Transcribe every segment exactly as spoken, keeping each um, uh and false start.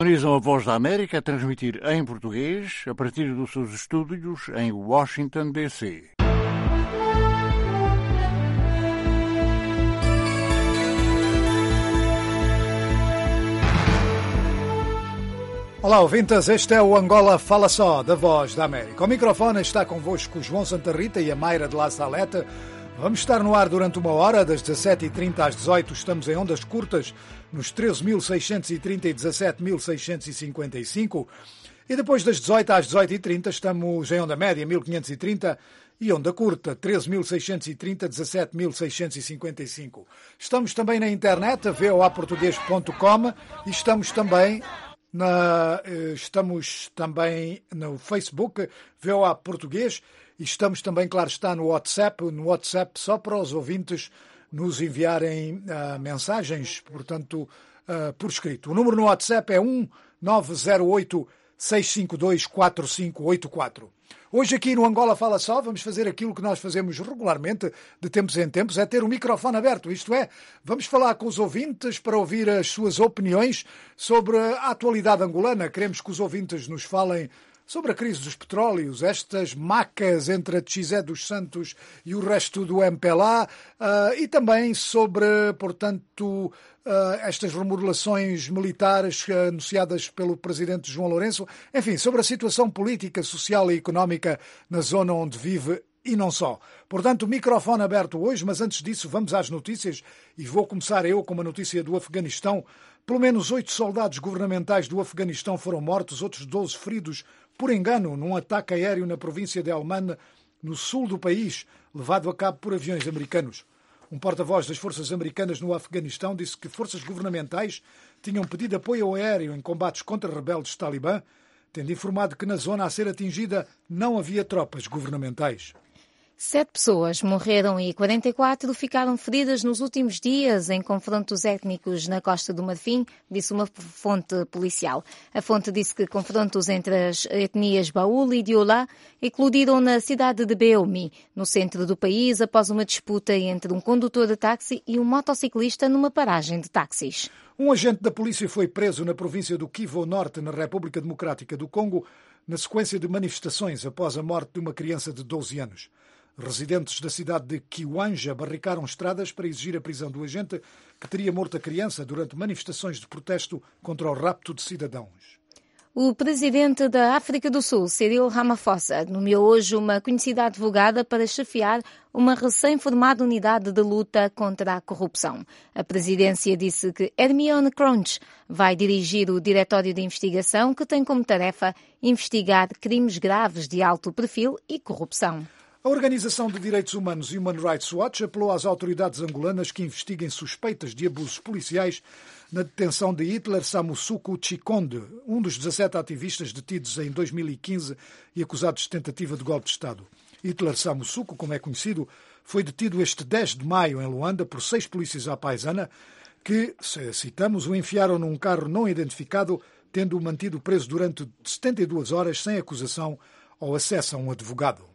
Sintonizam a Voz da América a transmitir em português a partir dos seus estúdios em Washington, D C Olá, ouvintes, este é o Angola Fala Só, da Voz da América. O microfone está convosco o João Santa Rita e a Mayra de La Salete. Vamos estar no ar durante uma hora, das dezassete e trinta às dezoito. Estamos em ondas curtas, nos treze mil seiscentos e trinta e dezassete mil seiscentos e cinquenta e cinco. E depois das dezoito às dezoito e trinta estamos em onda média, mil quinhentos e trinta, e onda curta, treze mil seiscentos e trinta, dezassete mil seiscentos e cinquenta e cinco. Estamos também na internet, a v o a português ponto com, e estamos também... Na, estamos também no Facebook, V O A Português, e estamos também, claro está, no WhatsApp, no WhatsApp só para os ouvintes nos enviarem uh, mensagens, portanto, uh, por escrito. O número no WhatsApp é um nove zero oito, seis cinco dois, quatro cinco oito quatro. Hoje aqui no Angola Fala Só vamos fazer aquilo que nós fazemos regularmente, de tempos em tempos, é ter o microfone aberto. Isto é, vamos falar com os ouvintes para ouvir as suas opiniões sobre a atualidade angolana. Queremos que os ouvintes nos falem sobre a crise dos petróleos, estas macas entre a Tchizé dos Santos e o resto do M P L A, uh, e também sobre, portanto, uh, estas remodelações militares uh, anunciadas pelo presidente João Lourenço. Enfim, sobre a situação política, social e económica na zona onde vive e não só. Portanto, o microfone aberto hoje, mas antes disso vamos às notícias e vou começar eu com uma notícia do Afeganistão. Pelo menos oito soldados governamentais do Afeganistão foram mortos, outros doze feridos por engano num ataque aéreo na província de Helmand, no sul do país, levado a cabo por aviões americanos. Um porta-voz das forças americanas no Afeganistão disse que forças governamentais tinham pedido apoio aéreo em combates contra rebeldes talibã, tendo informado que na zona a ser atingida não havia tropas governamentais. Sete pessoas morreram e quarenta e quatro ficaram feridas nos últimos dias em confrontos étnicos na Costa do Marfim, disse uma fonte policial. A fonte disse que confrontos entre as etnias Baúl e Diolá eclodiram na cidade de Beoumi, no centro do país, após uma disputa entre um condutor de táxi e um motociclista numa paragem de táxis. Um agente da polícia foi preso na província do Kivu Norte, na República Democrática do Congo, na sequência de manifestações após a morte de uma criança de doze anos. Residentes da cidade de Kiwanja barricaram estradas para exigir a prisão do agente que teria morto a criança durante manifestações de protesto contra o rapto de cidadãos. O presidente da África do Sul, Cyril Ramaphosa, nomeou hoje uma conhecida advogada para chefiar uma recém-formada unidade de luta contra a corrupção. A presidência disse que Hermione Cronch vai dirigir o Diretório de Investigação, que tem como tarefa investigar crimes graves de alto perfil e corrupção. A Organização de Direitos Humanos Human Rights Watch apelou às autoridades angolanas que investiguem suspeitas de abusos policiais na detenção de Hitler Samusuku Chikonde, um dos dezassete ativistas detidos em dois mil e quinze e acusados de tentativa de golpe de Estado. Hitler Samusuku, como é conhecido, foi detido este dez de maio em Luanda por seis polícias à paisana que, se citamos, o enfiaram num carro não identificado, tendo-o mantido preso durante setenta e duas horas sem acusação ou acesso a um advogado.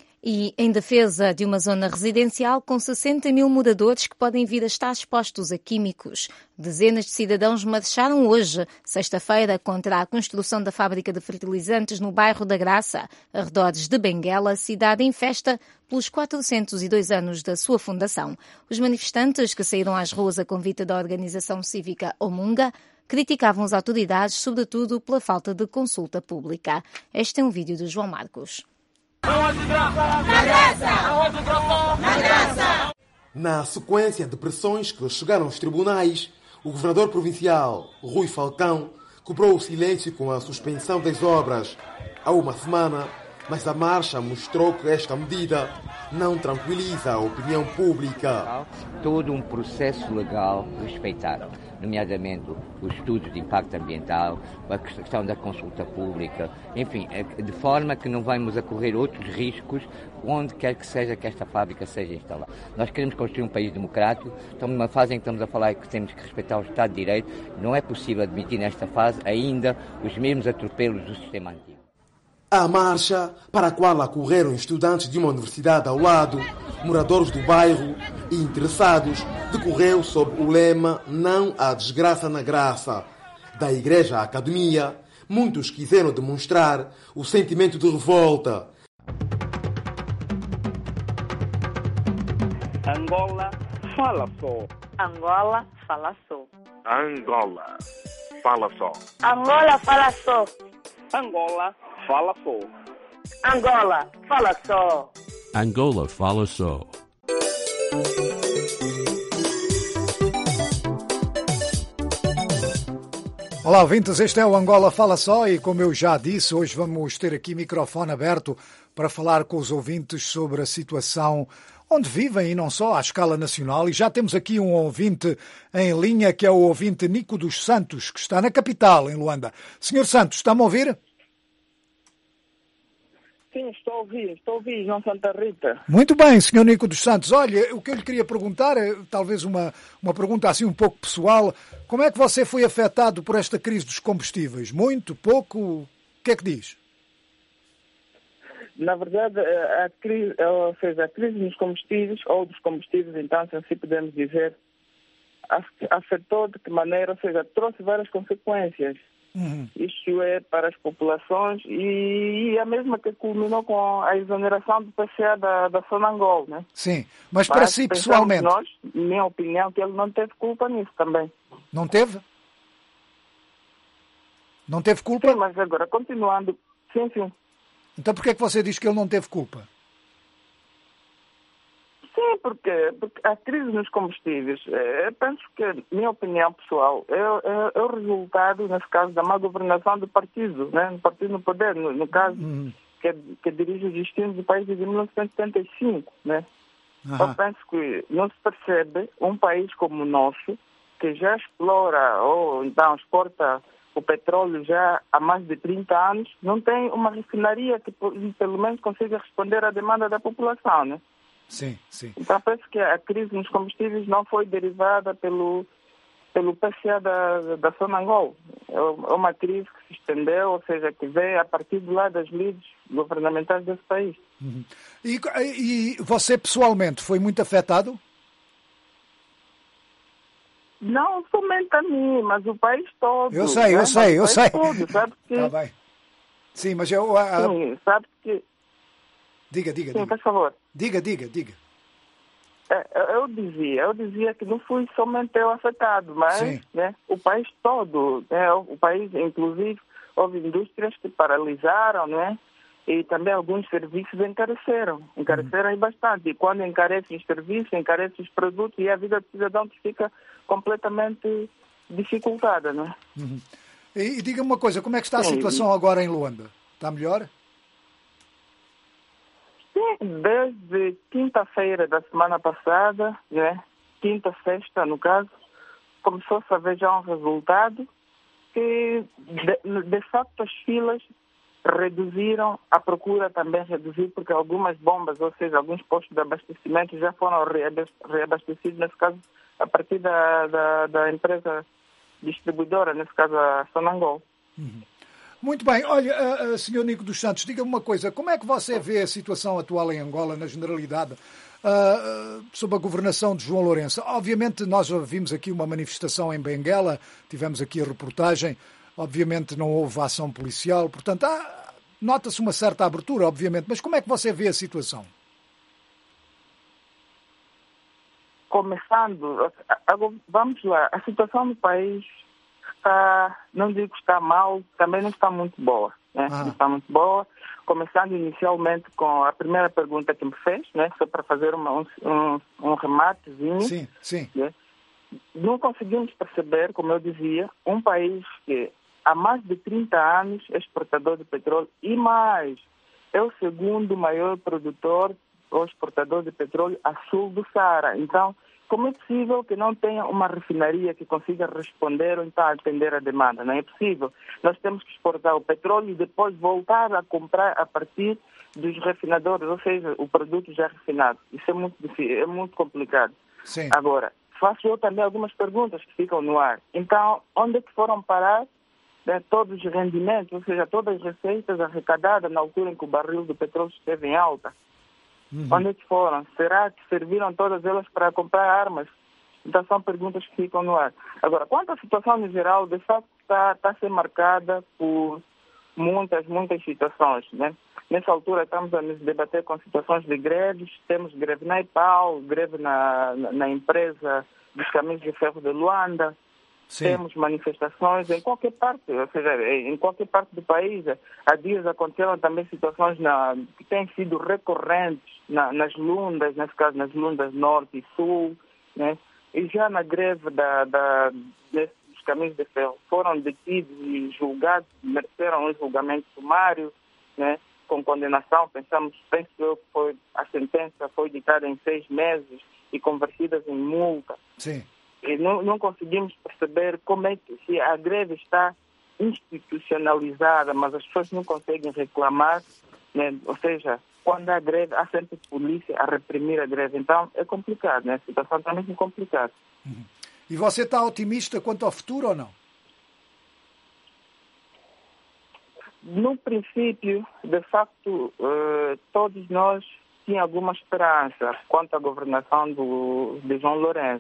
E em defesa de uma zona residencial com sessenta mil moradores que podem vir a estar expostos a químicos. Dezenas de cidadãos marcharam hoje, sexta-feira, contra a construção da fábrica de fertilizantes no bairro da Graça, arredores de Benguela, cidade em festa pelos quatrocentos e dois anos da sua fundação. Os manifestantes, que saíram às ruas a convite da organização cívica Omunga, criticavam as autoridades, sobretudo pela falta de consulta pública. Este é um vídeo de João Marcos. Na sequência de pressões que chegaram aos tribunais, o governador provincial, Rui Falcão, cobrou o silêncio com a suspensão das obras há uma semana, mas a marcha mostrou que esta medida não tranquiliza a opinião pública. Todo um processo legal respeitado, nomeadamente os estudos de impacto ambiental, a questão da consulta pública, enfim, de forma que não vamos a correr outros riscos onde quer que seja que esta fábrica seja instalada. Nós queremos construir um país democrático, estamos numa fase em que estamos a falar que temos que respeitar o Estado de Direito, não é possível admitir nesta fase ainda os mesmos atropelos do sistema antigo. A marcha, para a qual acorreram estudantes de uma universidade ao lado, moradores do bairro e interessados, decorreu sob o lema "Não há desgraça na graça". Da igreja à academia, muitos quiseram demonstrar o sentimento de revolta. Angola fala só. Angola fala só. Angola fala só. Angola fala só. Angola fala só. Angola fala só. Angola fala só. Olá, ouvintes, este é o Angola Fala Só e, como eu já disse, hoje vamos ter aqui microfone aberto para falar com os ouvintes sobre a situação onde vivem e não só, à escala nacional. E já temos aqui um ouvinte em linha, que é o ouvinte Nico dos Santos, que está na capital, em Luanda. Senhor Santos, está-me a ouvir? Sim, estou a ouvir, estou a ouvir, João Santa Rita. Muito bem, senhor Nico dos Santos. Olha, o que eu lhe queria perguntar é talvez uma, uma pergunta assim um pouco pessoal. Como é que você foi afetado por esta crise dos combustíveis? Muito, pouco? O que é que diz? Na verdade, a crise, ou seja, a crise nos combustíveis, ou dos combustíveis, então, assim podemos dizer, afetou de que maneira, ou seja, trouxe várias consequências. Uhum. Isto é para as populações e a mesma que culminou com a exoneração do P C A da, da Sonangol, né? Sim, mas para mas si pessoalmente... nós, minha opinião, que ele não teve culpa nisso também. Não teve? Não teve culpa? Sim, mas agora, continuando... Sim, sim. Então por que é que você diz que ele não teve culpa? Sim, porque, porque a crise nos combustíveis, eu penso que, minha opinião pessoal, é, é, é o resultado, nesse caso, da má governação do partido, né? Do partido no poder, no, no caso, uhum. que, que dirige os destinos do país desde mil novecentos e setenta e cinco, né? Uhum. Eu penso que não se percebe um país como o nosso, que já explora ou então exporta o petróleo já há mais de trinta anos, não tem uma refinaria que pelo menos consiga responder à demanda da população, né? Sim, sim. Então, penso que a crise nos combustíveis não foi derivada pelo, pelo P C A da, da Sonangol. É uma crise que se estendeu, ou seja, que veio a partir de lá das lides governamentais desse país. Uhum. E, e você, pessoalmente, foi muito afetado? Não somente a mim, mas o país todo. Eu sei, né? eu sei, eu sei. Todo, sabe que... Tá bem. Sim, mas eu... A... Sim, sabe que... Diga, diga, Sim, diga. por favor. Diga, diga, diga. Eu dizia, eu dizia que não fui somente eu afetado, mas né, o país todo, né, o país, inclusive, houve indústrias que paralisaram, né, e também alguns serviços encareceram, encareceram uhum. bastante. E quando encarecem os serviços, encarecem os produtos e a vida do cidadão fica completamente dificultada, né? Uhum. E, e diga-me uma coisa, como é que está a Sim, situação e... agora em Luanda? Está melhor? Sim, desde quinta-feira da semana passada, né, quinta, sexta, no caso, começou-se a ver já um resultado que, de, de facto, as filas reduziram, a procura também reduziu, porque algumas bombas, ou seja, alguns postos de abastecimento já foram reabastecidos, nesse caso, a partir da, da, da empresa distribuidora, nesse caso, a Sonangol. Uhum. Muito bem. Olha, uh, uh, senhor Nico dos Santos, diga-me uma coisa. Como é que você vê a situação atual em Angola, na generalidade, uh, uh, sob a governação de João Lourenço? Obviamente, nós vimos aqui uma manifestação em Benguela, tivemos aqui a reportagem, obviamente não houve ação policial, portanto, há, nota-se uma certa abertura, obviamente, mas como é que você vê a situação? Começando, vamos lá, a situação do país... Está, não digo que está mal, também não está muito boa. Né? Ah. Não está muito boa. Começando inicialmente com a primeira pergunta que me fez, né? Só para fazer uma, um, um, um rematezinho. Sim, sim. Né? Não conseguimos perceber, como eu dizia, um país que há mais de trinta anos é exportador de petróleo e mais, é o segundo maior produtor ou exportador de petróleo a sul do Saara. Então, como é possível que não tenha uma refinaria que consiga responder ou então atender a demanda? Não é possível. Nós temos que exportar o petróleo e depois voltar a comprar a partir dos refinadores, ou seja, o produto já refinado. Isso é muito difícil, é muito complicado. Sim. Agora, faço eu também algumas perguntas que ficam no ar. Então, onde é que foram parar né, todos os rendimentos, ou seja, todas as receitas arrecadadas na altura em que o barril do petróleo esteve em alta? Uhum. Onde é que foram? Será que serviram todas elas para comprar armas? Então são perguntas que ficam no ar. Agora, quanto à situação no geral, de facto, está, está a ser marcada por muitas, muitas situações, né? Nessa altura estamos a nos debater com situações de greves, temos greve na IPAL, greve na, na, na empresa dos caminhos de ferro de Luanda, sim, temos manifestações em qualquer parte, ou seja, em qualquer parte do país. Há dias aconteceram também situações na, que têm sido recorrentes na, nas lundas, nesse caso nas lundas norte e sul, né? E já na greve da, da, dos caminhos de ferro foram detidos e julgados, mereceram um julgamento sumário, né? Com condenação. Pensamos, penso eu que foi, a sentença foi ditada em seis meses e convertidas em multa. Sim. E não, não conseguimos perceber como é que se a greve está institucionalizada, mas as pessoas não conseguem reclamar, né? Ou seja, quando há greve, há sempre polícia a reprimir a greve. Então é complicado, né? A situação está mesmo complicada. Uhum. E você está otimista quanto ao futuro ou não? No princípio, de facto, uh, todos nós tínhamos alguma esperança quanto à governação do, de João Lourenço.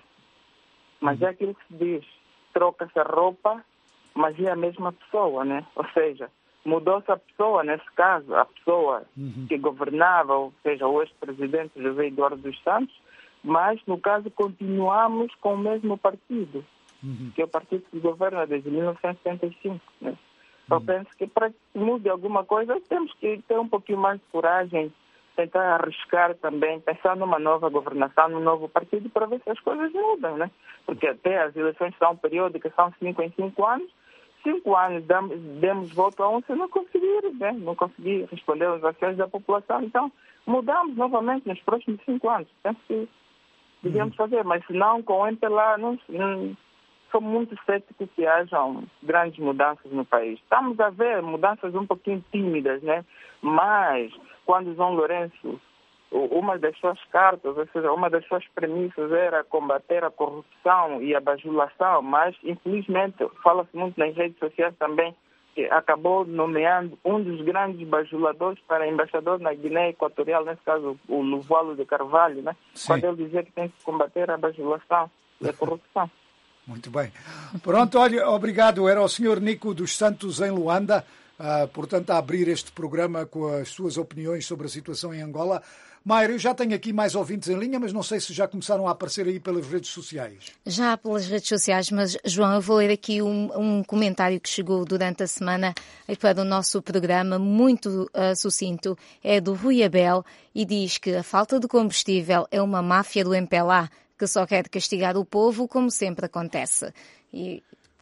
Mas é aquilo que se diz, troca-se a roupa, mas é a mesma pessoa, né? Ou seja, mudou-se a pessoa, nesse caso, a pessoa uhum. que governava, ou seja, o ex-presidente José Eduardo dos Santos, mas, no caso, continuamos com o mesmo partido, uhum. que é o partido que governa desde mil novecentos e setenta e cinco, né? Eu penso que para que mude alguma coisa, temos que ter um pouquinho mais de coragem, tentar arriscar também, pensar numa nova governação, num novo partido, para ver se as coisas mudam, né? Porque até as eleições são periódicas, são cinco em cinco anos, cinco anos damos, demos voto a um se não conseguir, né? Não conseguir responder às ações da população. Então, mudamos novamente nos próximos cinco anos. Penso que devíamos fazer, mas se não, com o M P L A, não, não sou muito cético que hajam grandes mudanças no país. Estamos a ver mudanças um pouquinho tímidas, né? Mas quando João Lourenço, uma das suas cartas, ou seja, uma das suas premissas era combater a corrupção e a bajulação, mas infelizmente fala-se muito nas redes sociais também que acabou nomeando um dos grandes bajuladores para embaixador na Guiné Equatorial, nesse caso o Luvalo de Carvalho, né? Sim. Quando ele dizia que tem que combater a bajulação e a corrupção. Muito bem. Pronto, olha, obrigado. Era o senhor Nico dos Santos em Luanda, uh, portanto, a abrir este programa com as suas opiniões sobre a situação em Angola. Mayra, eu já tenho aqui mais ouvintes em linha, mas não sei se já começaram a aparecer aí pelas redes sociais. Já pelas redes sociais, mas, João, eu vou ler aqui um, um comentário que chegou durante a semana para o nosso programa, muito uh, sucinto. É do Rui Abel e diz que a falta de combustível é uma máfia do M P L A, que só quer castigar o povo, como sempre acontece. E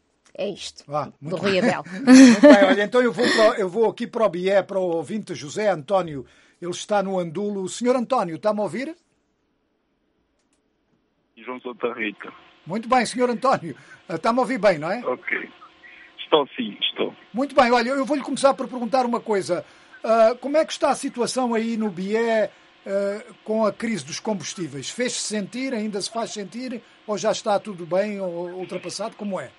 é isto, ah, do Rui Abel. Muito bem, olha, então eu vou, para, eu vou aqui para o Bié, para o ouvinte José António. Ele está no Andulo. Senhor António, está-me a ouvir? João Santa Rita. Muito bem, senhor António. Está-me a ouvir bem, não é? Ok. Estou sim, estou. Muito bem, olha, eu vou-lhe começar por perguntar uma coisa. Uh, como é que está a situação aí no Bié uh, com a crise dos combustíveis? Fez-se sentir, ainda se faz sentir, ou já está tudo bem ou ultrapassado? Como é?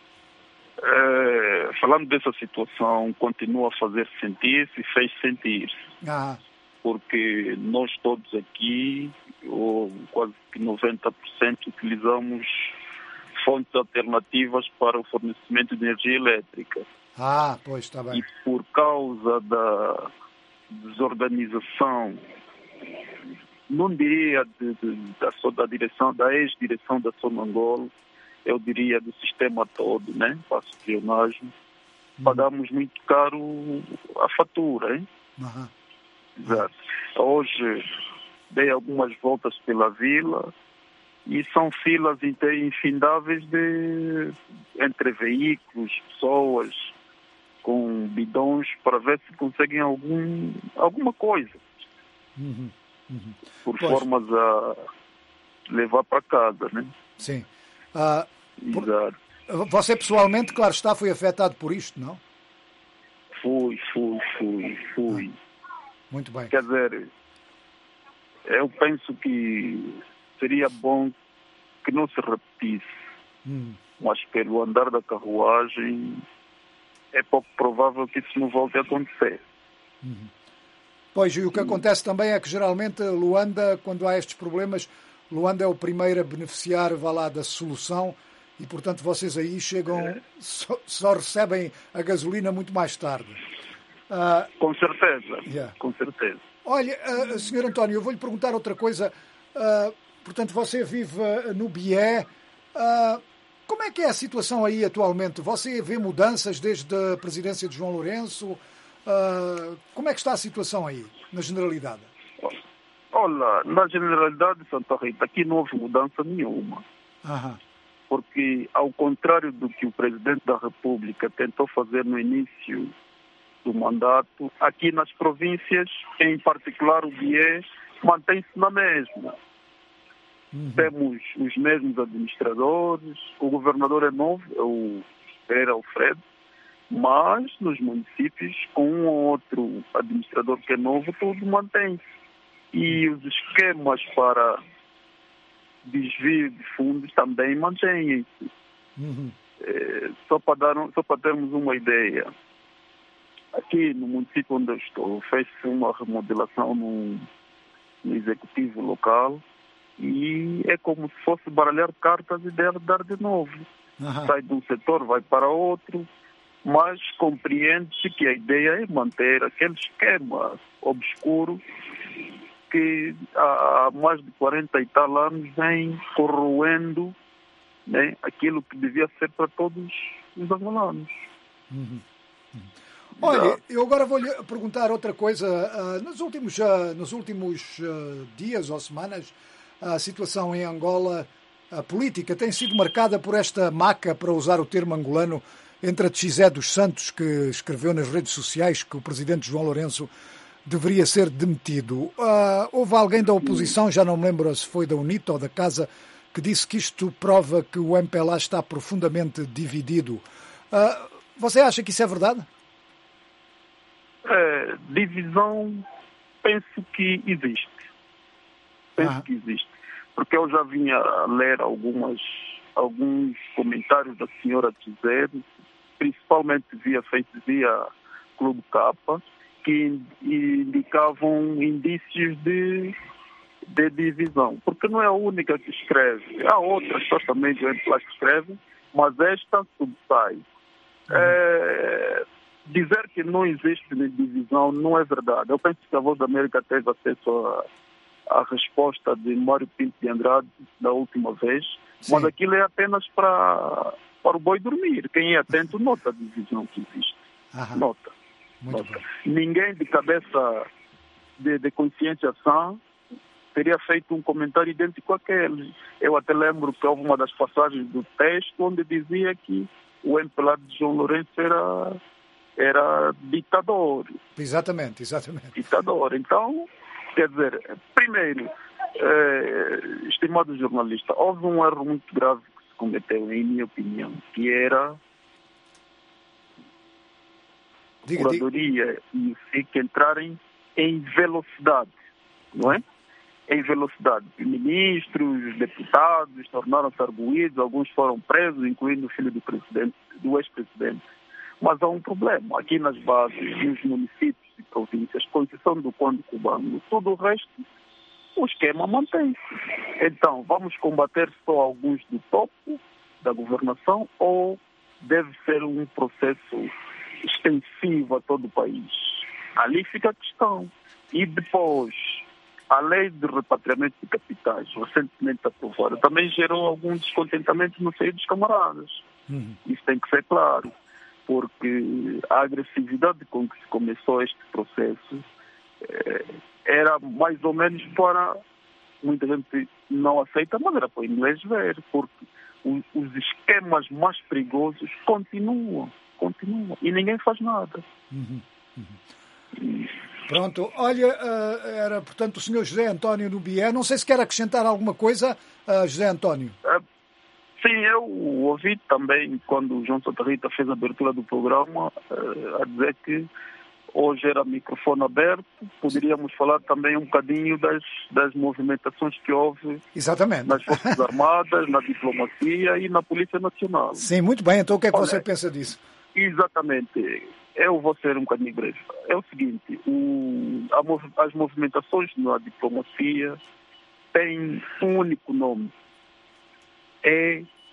Uh, falando dessa situação, continua a fazer sentir-se e fez sentir-se. Ah. Porque nós todos aqui, ou quase que noventa por cento, utilizamos fontes alternativas para o fornecimento de energia elétrica. Ah, pois, está bem. E por causa da desorganização, não diria de, de, da, só da direção, da ex-direção da Sonangol, eu diria do sistema todo, né? Para a espionagem, uhum. Pagamos muito caro a fatura, hein? Uhum. Exato. Hoje dei algumas voltas pela vila e são filas infindáveis de, entre veículos, pessoas com bidões para ver se conseguem algum, alguma coisa. Uhum. Uhum. Por pois. formas a levar para casa, né? Sim. Ah, por... Exato. Você pessoalmente, claro está, foi afetado por isto, não? Fui, fui, fui, fui. Ah. Muito bem. Quer dizer, eu penso que seria bom que não se repetisse, hum. mas pelo andar da carruagem é pouco provável que isso não volte a acontecer. Uhum. Pois, e o que acontece também é que geralmente Luanda, quando há estes problemas, Luanda é o primeiro a beneficiar, vá lá, da solução E, portanto, vocês aí chegam, só, só recebem a gasolina muito mais tarde. Uh, com certeza, yeah. com certeza. Olha, uh, senhor António, eu vou-lhe perguntar outra coisa. Uh, portanto, você vive uh, no Bié. Uh, como é que é a situação aí atualmente? Você vê mudanças desde a presidência de João Lourenço? Uh, como é que está a situação aí, na generalidade? Olha, na generalidade, Santa Rita, aqui não houve mudança nenhuma. Aham. Porque, ao contrário do que o Presidente da República tentou fazer no início do mandato, aqui nas províncias, em particular o Bié, mantém-se na mesma. Uhum. Temos os mesmos administradores, o governador é novo, é o Pereira Alfredo, mas nos municípios, com um ou outro administrador que é novo, tudo mantém-se. E os esquemas para desvio de fundos também mantêm-se. Uhum. É, só, para dar, só para termos uma ideia, aqui no município onde eu estou, fez-se uma remodelação no, no executivo local e é como se fosse baralhar cartas e dar, dar de novo. Uhum. Sai de um setor, vai para outro, mas compreende-se que a ideia é manter aquele esquema obscuro que há mais de quarenta e tal anos vem corroendo, né, aquilo que devia ser para todos os angolanos. Uhum. Uhum. Olha, eu agora vou-lhe perguntar outra coisa. Uh, nos últimos, uh, nos últimos uh, dias ou semanas, a situação em Angola, a política, tem sido marcada por esta maca, para usar o termo angolano, entre a Txizé dos Santos, que escreveu nas redes sociais que o presidente João Lourenço deveria ser demitido. Uh, houve alguém da oposição, já não me lembro se foi da UNITA ou da Casa, que disse que isto prova que o M P L A está profundamente dividido. Uh, você acha que isso é verdade? É, divisão, penso que existe. Penso ah. que existe. Porque eu já vinha a ler algumas, alguns comentários da senhora Txizé, principalmente via Facebook, via Clube Capa, que indicavam indícios de, de divisão. Porque não é a única que escreve. Há outras pessoas também do M P L A que escrevem, mas esta subsai. Uhum. É, dizer que não existe divisão não é verdade. Eu penso que a Voz da América teve acesso a a resposta de Mário Pinto de Andrade da última vez, sim, mas aquilo é apenas para, para o boi dormir. Quem é atento nota a divisão que existe. Aham. Nota. nota. Ninguém de cabeça de, de consciência sã teria feito um comentário idêntico àquele. Eu até lembro que houve uma das passagens do texto onde dizia que o M P L A de João Lourenço era, era ditador. Exatamente, exatamente. Ditador. Então, quer dizer, primeiro, eh, estimado jornalista, houve um erro muito grave que se cometeu, em minha opinião, que era a Curadoria e o S I C entrarem em velocidade, não é? Em velocidade. Ministros, deputados tornaram-se arguídos, alguns foram presos, incluindo o filho do presidente, do ex-presidente. Mas há um problema. Aqui nas bases, nos municípios e províncias, com exceção do Conde Cubano, todo o resto, o esquema mantém-se. Então, vamos combater só alguns do topo da governação ou deve ser um processo extensivo a todo o país? Ali fica a questão. E depois, a lei de repatriamento de capitais, recentemente aprovada, também gerou algum descontentamento no seio dos camaradas. Uhum. Isso tem que ser claro. Porque a agressividade com que se começou este processo eh, era mais ou menos para, muita gente não aceita, mas era para o inglês ver, porque os, os esquemas mais perigosos continuam, continuam, e ninguém faz nada. Uhum, uhum. Pronto, olha, uh, era portanto o senhor José António no Bié, não sei se quer acrescentar alguma coisa, uh, José António. Uh, Sim, eu ouvi também, quando o João Santa Rita fez a abertura do programa, uh, a dizer que hoje era microfone aberto, poderíamos falar também um bocadinho das, das movimentações que houve. Exatamente. Nas Forças Armadas, na diplomacia e na Polícia Nacional. Sim, muito bem. Então o que é que Olha, você pensa disso? Exatamente. Eu vou ser um bocadinho breve. É o seguinte, o, a, as movimentações na diplomacia têm um único nome. É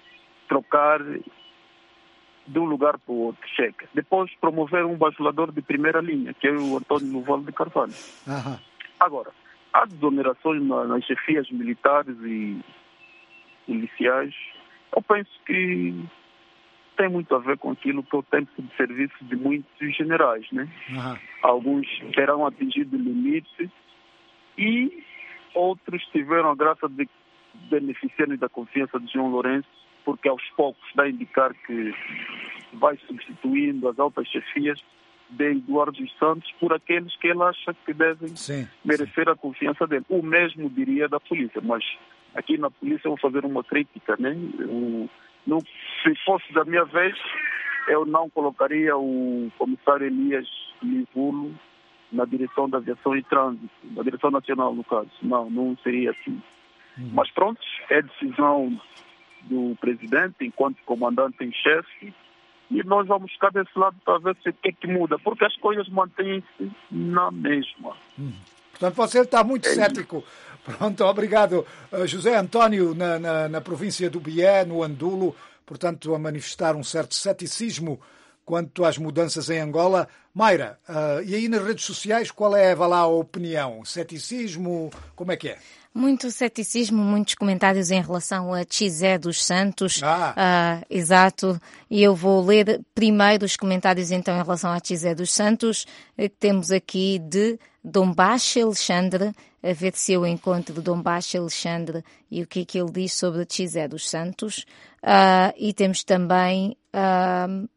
trocar de um lugar para o outro, cheque. Depois promover um bajulador de primeira linha, que é o António Novalho de Carvalho. Uhum. Agora, há desonerações na, nas chefias militares e policiais. Eu penso que tem muito a ver com aquilo que é o tempo de serviço de muitos generais, né? Uhum. Alguns terão atingido o limite e outros tiveram a graça de beneficiarem da confiança de João Lourenço, porque aos poucos dá a indicar que vai substituindo as altas chefias de Eduardo dos Santos por aqueles que ele acha que devem sim, merecer sim. a confiança dele. O mesmo diria da polícia, mas aqui na polícia eu vou fazer uma crítica, né? O, no, se fosse da minha vez, eu não colocaria o comissário Elias Livulo na direção da aviação e trânsito, na direção nacional, no caso. Não, não seria assim. Uhum. Mas pronto, é decisão do presidente, enquanto comandante em chefe, e nós vamos ficar desse lado para ver se o que é que muda, porque as coisas mantêm-se na mesma. Uhum. Portanto, você está muito é cético. Pronto, obrigado. Uh, José António, na, na, na província do Bié, no Andulo, portanto, a manifestar um certo ceticismo quanto às mudanças em Angola. Mayra, uh, e aí nas redes sociais, qual é, vá lá, a opinião? Ceticismo, como é que é? Muito ceticismo, muitos comentários em relação a Chizé dos Santos. Ah. Uh, exato. E eu vou ler primeiro os comentários então em relação a Chizé dos Santos, que temos aqui de Dom Baixo Alexandre, a ver se eu encontro Dom Baixo Alexandre e o que é que ele diz sobre Chizé dos Santos. Uh, e temos também uh,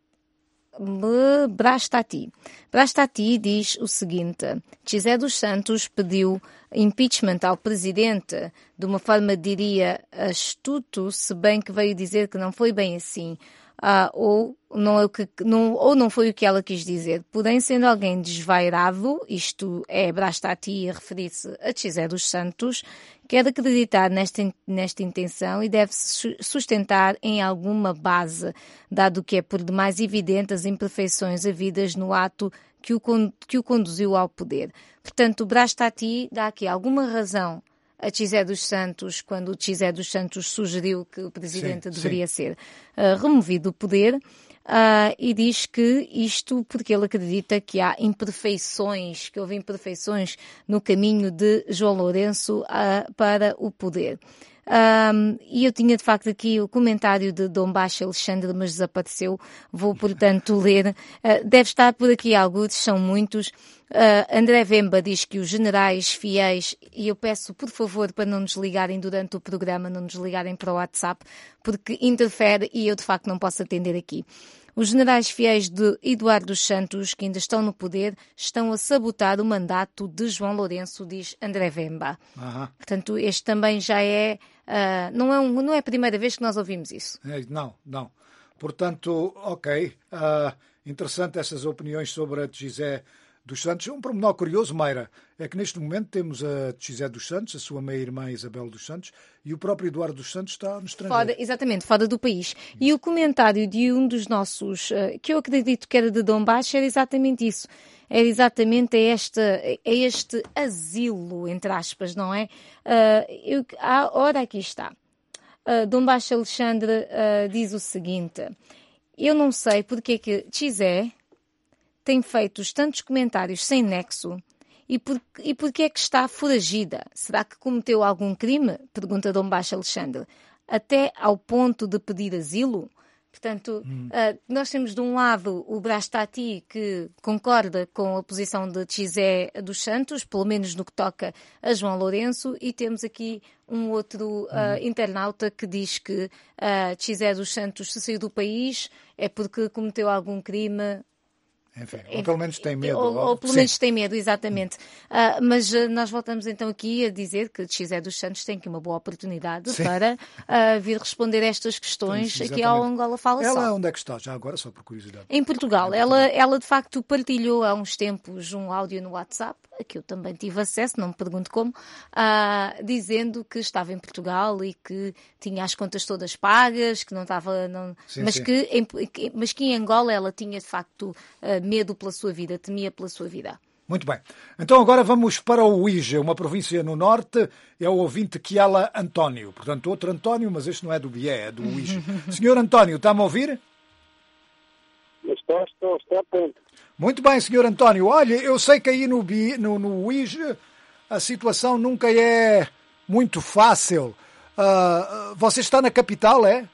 Brastati. Brastati diz o seguinte: Chizé dos Santos pediu impeachment ao presidente de uma forma, diria, astuto, se bem que veio dizer que não foi bem assim. Ah, ou, não é o que, não, ou não foi o que ela quis dizer. Porém, sendo alguém desvairado, isto é Brastati a referir-se a Chizé dos Santos, quer acreditar nesta, nesta intenção e deve-se sustentar em alguma base, dado que é por demais evidente as imperfeições havidas no ato que o, que o conduziu ao poder. Portanto, o Brastati dá aqui alguma razão a Chizé dos Santos, quando o Chizé dos Santos sugeriu que o presidente sim, deveria sim. ser uh, removido do poder, uh, e diz que isto porque ele acredita que há imperfeições, que houve imperfeições no caminho de João Lourenço uh, para o poder. Um, e eu tinha de facto aqui o comentário de Dom Baixo Alexandre, mas desapareceu. Vou, portanto, ler. Uh, deve estar por aqui alguns, são muitos. Uh, André Vemba diz que os generais fiéis, e eu peço, por favor, para não nos ligarem durante o programa, não nos ligarem para o WhatsApp, porque interfere e eu, de facto, não posso atender aqui. Os generais fiéis de Eduardo dos Santos, que ainda estão no poder, estão a sabotar o mandato de João Lourenço, diz André Vemba. Uhum. Portanto, este também já é... Uh, não, é um, não é a primeira vez que nós ouvimos isso. É, não, não. Portanto, ok. Uh, interessante essas opiniões sobre a Chizé dos Santos. Um pormenor curioso, Mayra, é que neste momento temos a Chizé dos Santos, a sua meia-irmã Isabel dos Santos, e o próprio Eduardo dos Santos está no estrangeiro. Fora, exatamente, fora do país. E o comentário de um dos nossos, uh, que eu acredito que era de Dom Baixo, era exatamente isso. Era exatamente este, este asilo, entre aspas, não é? Uh, eu, ah, ora, aqui está. Uh, Dom Baixo Alexandre uh, diz o seguinte: eu não sei porque é que Chizé tem feito tantos comentários sem nexo e, por, e porque é que está foragida. Será que cometeu algum crime? Pergunta Dom Baixo Alexandre. Até ao ponto de pedir asilo? Portanto, hum. uh, nós temos de um lado o Brastati, que concorda com a posição de Chizé dos Santos, pelo menos no que toca a João Lourenço, e temos aqui um outro uh, hum. internauta que diz que uh, Chizé dos Santos, se saiu do país, é porque cometeu algum crime. Enfim, ou pelo menos tem medo. Ou, ou pelo Sim. menos tem medo, exatamente. Uh, mas uh, nós voltamos então aqui a dizer que Chizé dos Santos tem aqui uma boa oportunidade Sim. para uh, vir responder a estas questões Sim, aqui ao Angola Fala Só. Ela onde é que está? Já agora, só por curiosidade. Em Portugal. Em Portugal. Ela, ela de facto partilhou há uns tempos um áudio no WhatsApp, a que eu também tive acesso, não me pergunto como, uh, dizendo que estava em Portugal e que tinha as contas todas pagas, que não estava... Não, sim, mas, sim. Que em, que, mas que em Angola ela tinha de facto... Uh, medo pela sua vida, temia pela sua vida. Muito bem. Então agora vamos para o Uíge, uma província no norte. É o ouvinte Kiala António. Portanto, outro António, mas este não é do Bié, é do Uíge. Senhor António, está-me a ouvir? Estou, estou, estou atento. Muito bem, senhor António. Olha, eu sei que aí no, no, no Uíge a situação nunca é muito fácil. Uh, você está na capital, é?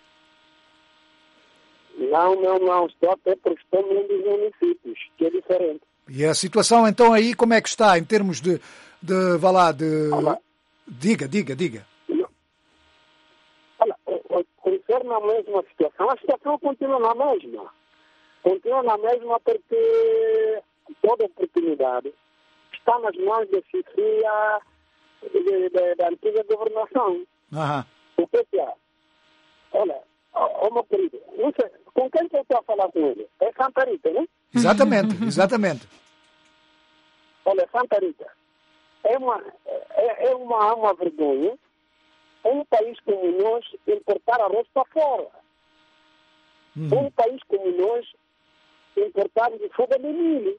Não, não, não. Estou até porque estou num dos municípios, que é diferente. E a situação então aí como é que está em termos de, de vá lá, de... Olha, diga, diga, diga. Olha, concerne a mesma situação. A situação continua na mesma. Continua na mesma porque toda oportunidade está nas mãos da chefia da antiga governação. Aham. O que é? Olha, ô meu querido, não sei, com quem que eu estou a falar com ele? É Santa Rita, né? Exatamente, exatamente. Olha, Santa Rita, é uma, é, é uma, uma vergonha um país como nós importar arroz para fora. Uhum. Um país como nós importar de folha de milho.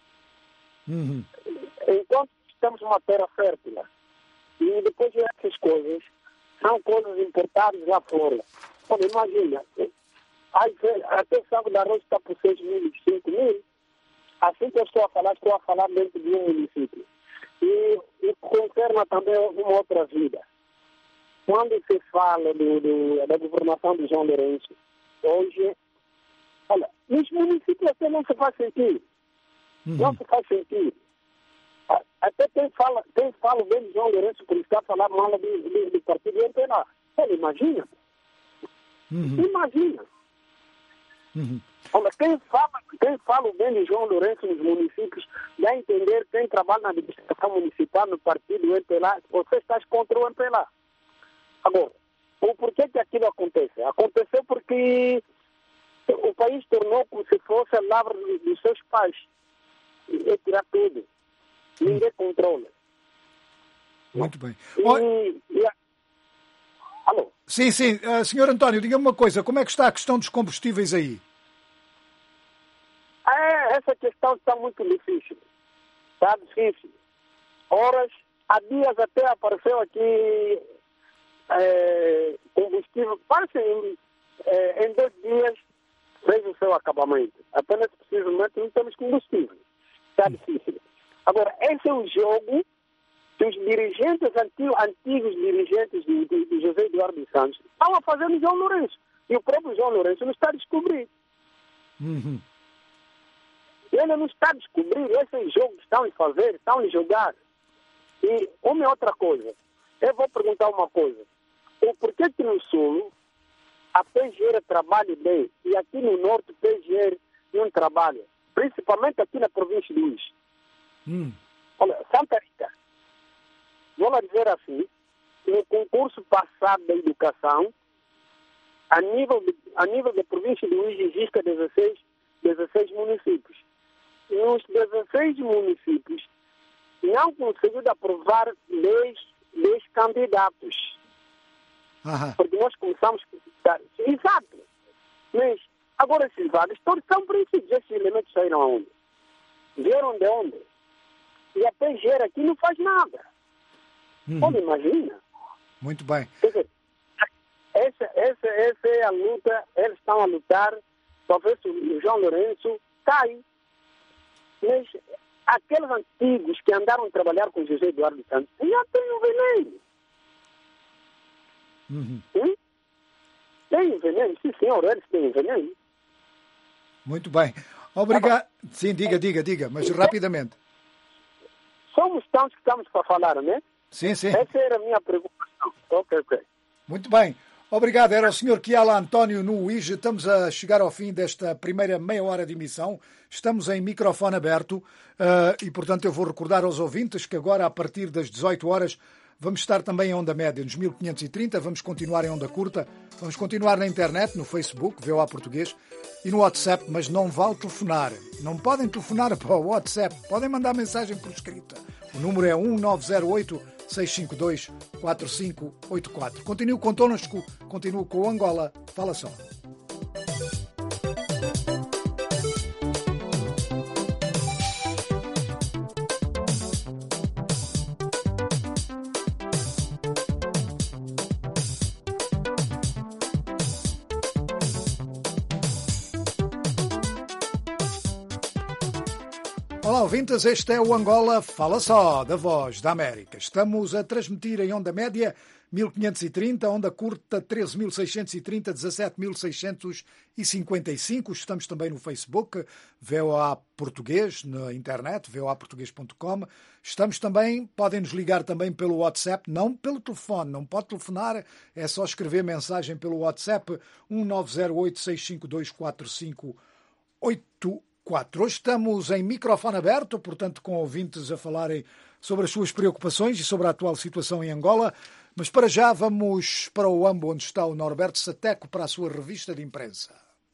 Uhum. Enquanto estamos numa terra fértil. E depois essas coisas são coisas importadas lá fora. Olha, imagina, até o saco de arroz está por seis mil, cinco mil. Assim que eu estou a falar, estou a falar dentro de um município. E, e concerna também uma outra vida. Quando se fala do, do, da governação de João Lourenço, hoje, olha, nos municípios até não se faz sentido. Uhum. Não se faz sentido. Até quem fala, quem fala bem de João Lourenço por estar a falar mal do, do, do partido M P L A. Olha, imagina. Uhum. Imagina. Uhum. Olha, quem fala, quem fala bem de João Lourenço nos municípios dá a entender quem trabalha na administração municipal no partido M P L A, você está contra o M P L A. Agora, o porquê que aquilo acontece? Aconteceu porque o país tornou como se fosse a lavra dos seus pais. E tirar tudo. Ninguém controla. Muito bem. E, e a... Alô? Sim, sim. Uh, senhor António, diga-me uma coisa. Como é que está a questão dos combustíveis aí? É, essa questão está muito difícil. Está difícil. Horas, há dias até apareceu aqui é, combustível. Parece em, é, em dois dias fez o seu acabamento. Apenas precisamente não temos combustível. Está difícil. Agora, esse é um jogo que os dirigentes, antigos, antigos dirigentes de, de, de José Eduardo dos Santos estão a fazer no João Lourenço. E o próprio João Lourenço não está a descobrir. Uhum. Ele não está a descobrir esse jogo que estão a fazer, estão a jogar. E uma outra coisa, eu vou perguntar uma coisa. O porquê que no Sul a P G R trabalha bem e aqui no Norte a P G R não trabalha? Principalmente aqui na província de Uíge. Hum. Olha, Santa Rita, vou dizer assim, no concurso passado da educação, a nível, de, a nível da província de Uíge existem dezesseis, dezesseis municípios. Nos dezesseis municípios, não conseguiu aprovar dez candidatos. Aham. Porque nós começamos a... Exato. Mas, agora esses vagas, todos são princípios. Esses elementos saíram aonde? Vieram de onde? E a P G R aqui não faz nada. Uhum. Olha, imagina. Muito bem. Quer dizer, essa, essa, essa é a luta, eles estão a lutar para ver se o João Lourenço cai. Mas aqueles antigos que andaram a trabalhar com José Eduardo Santos já têm o veneno. Uhum. Hum? Tem o veneno, sim senhor, eles têm o veneno. Muito bem. Obrigado. Sim, diga, diga, diga, mas rapidamente. Somos tantos que estamos para falar, né? Sim, sim. Essa era a minha preocupação. Ok, ok. Muito bem. Obrigado. Era o senhor Kiala António no Uíge. Estamos a chegar ao fim desta primeira meia hora de emissão. Estamos em microfone aberto uh, e, portanto, eu vou recordar aos ouvintes que agora, a partir das dezoito horas, vamos estar também em onda média, nos mil quinhentos e trinta, vamos continuar em onda curta, vamos continuar na internet, no Facebook, V O A Português, e no WhatsApp, mas não vale telefonar. Não podem telefonar para o WhatsApp, podem mandar mensagem por escrita. O número é um nove zero oito, seis cinco dois, quatro cinco oito quatro. Continuo connosco, continuo com o Angola. Fala só. Olá, ouvintes, este é o Angola Fala Só, da Voz da América. Estamos a transmitir em onda média mil quinhentos e trinta, onda curta treze mil seiscentos e trinta, dezassete mil seiscentos e cinquenta e cinco. Estamos também no Facebook, V O A Português, na internet, v o a português ponto com. Estamos também, podem nos ligar também pelo WhatsApp, não pelo telefone, não pode telefonar, é só escrever mensagem pelo WhatsApp um nove zero oito, seis cinco dois, quatro cinco oito quatro. Hoje estamos em microfone aberto, portanto com ouvintes a falarem sobre as suas preocupações e sobre a atual situação em Angola. Mas para já vamos para o Ambo, onde está o Norberto Sateco, para a sua revista de imprensa.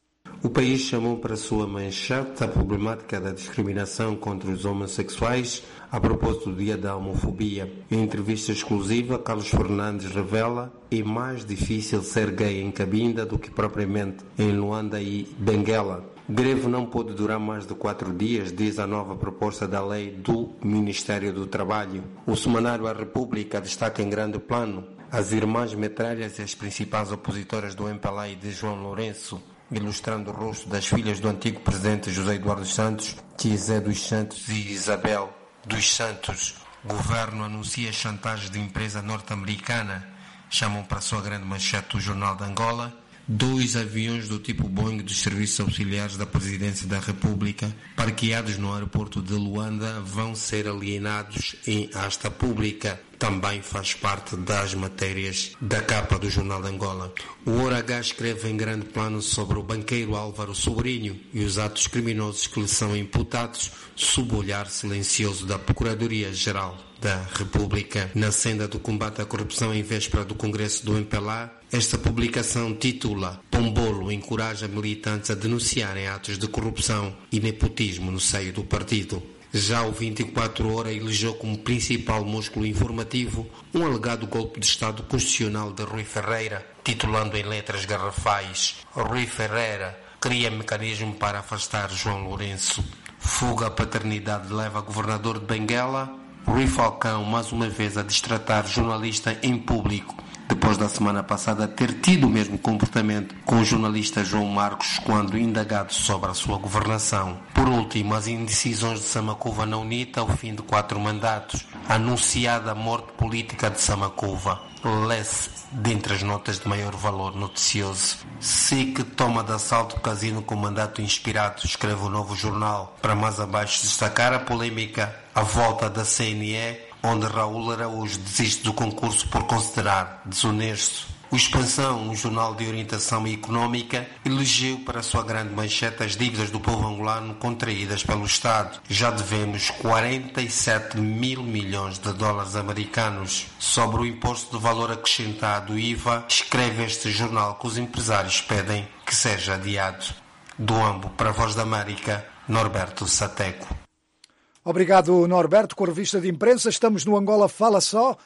O país chamou para a sua manchete a problemática da discriminação contra os homossexuais a propósito do dia da homofobia. Em entrevista exclusiva, Carlos Fernandes revela é mais difícil ser gay em Cabinda do que propriamente em Luanda e Benguela. Greve não pode durar mais de quatro dias, diz a nova proposta da lei do Ministério do Trabalho. O semanário A República destaca em grande plano as irmãs metralhas e as principais opositoras do M P L A e de João Lourenço, ilustrando o rosto das filhas do antigo presidente José Eduardo Santos, José dos Santos e Isabel dos Santos. O governo anuncia chantagem de empresa norte-americana. Chamam para a sua grande manchete o Jornal de Angola. Dois aviões do tipo Boeing dos Serviços Auxiliares da Presidência da República, parqueados no aeroporto de Luanda, vão ser alienados em asta pública. Também faz parte das matérias da capa do Jornal de Angola. O Hora H escreve em grande plano sobre o banqueiro Álvaro Sobrinho e os atos criminosos que lhe são imputados, sob o olhar silencioso da Procuradoria-Geral da República. Na senda do combate à corrupção em véspera do Congresso do M P L A, esta publicação titula Pombolo encoraja militantes a denunciarem atos de corrupção e nepotismo no seio do partido. Já o vinte e quatro horas elegeu como principal músculo informativo um alegado golpe de Estado constitucional de Rui Ferreira, titulando em letras garrafais: Rui Ferreira cria mecanismo para afastar João Lourenço. Fuga à paternidade leva governador de Benguela. Rui Falcão mais uma vez a destratar jornalista em público, depois da semana passada ter tido o mesmo comportamento com o jornalista João Marcos quando indagado sobre a sua governação. Por último, as indecisões de Samacuva na UNITA ao fim de quatro mandatos. Anunciada a morte política de Samacuva. Lê-se dentre as notas de maior valor noticioso. S I C toma de assalto o casino com mandato inspirado, escreve o Novo Jornal. Para mais abaixo destacar a polêmica, a volta da C N E, onde Raul Araújo desiste do concurso por considerar desonesto. O Expansão, um jornal de orientação económica, elegeu para a sua grande manchete as dívidas do povo angolano contraídas pelo Estado. Já devemos quarenta e sete mil milhões de dólares americanos. Sobre o imposto de valor acrescentado, I V A, escreve este jornal que os empresários pedem que seja adiado. Do Ambo para a Voz da América, Norberto Sateco. Obrigado, Norberto, com a revista de imprensa. Estamos no Angola Fala Só,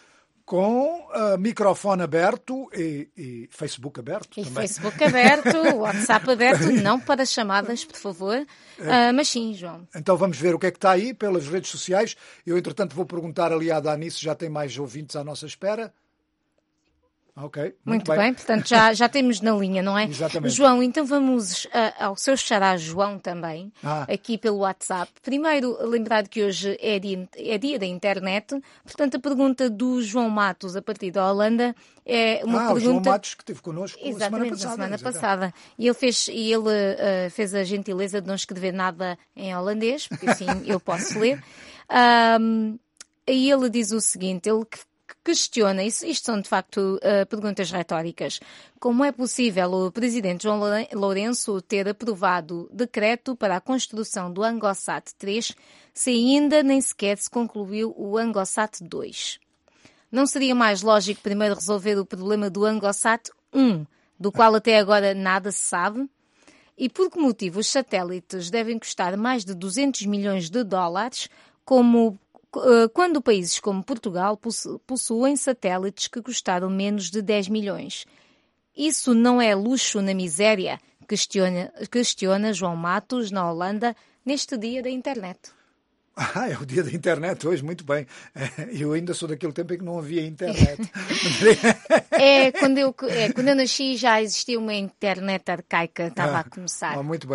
com uh, microfone aberto e, e Facebook aberto. E também. Facebook aberto, WhatsApp aberto, não para chamadas, por favor. Uh, mas sim, João. Então vamos ver o que é que está aí pelas redes sociais. Eu, entretanto, vou perguntar ali à Dani se já tem mais ouvintes à nossa espera. Ok, muito, muito bem. bem, portanto já, já temos na linha, não é? Exatamente. João, então vamos uh, ao seu xará João também, ah. aqui pelo WhatsApp. Primeiro, lembrar que hoje é dia, é dia da internet, portanto a pergunta do João Matos a partir da Holanda é uma ah, pergunta... Ah, o João Matos que esteve connosco Exatamente, na semana passada. na semana exatamente. passada. E ele, fez, e ele uh, fez a gentileza de não escrever nada em holandês, porque assim eu posso ler. Um, e ele diz o seguinte, ele questiona, isso, isto são de facto uh, perguntas retóricas, como é possível o presidente João Lourenço ter aprovado decreto para a construção do Angosat três se ainda nem sequer se concluiu o Angosat dois? Não seria mais lógico primeiro resolver o problema do Angosat um, do qual até agora nada se sabe? E por que motivo os satélites devem custar mais de duzentos milhões de dólares, como quando países como Portugal possuem satélites que custaram menos de dez milhões. Isso não é luxo na miséria? Questiona, questiona João Matos, na Holanda, neste dia da internet. Ah, é o dia da internet hoje, muito bem. Eu ainda sou daquele tempo em que não havia internet. é, quando eu, é, quando eu nasci já existia uma internet arcaica, estava ah, a começar. Ah, muito bem.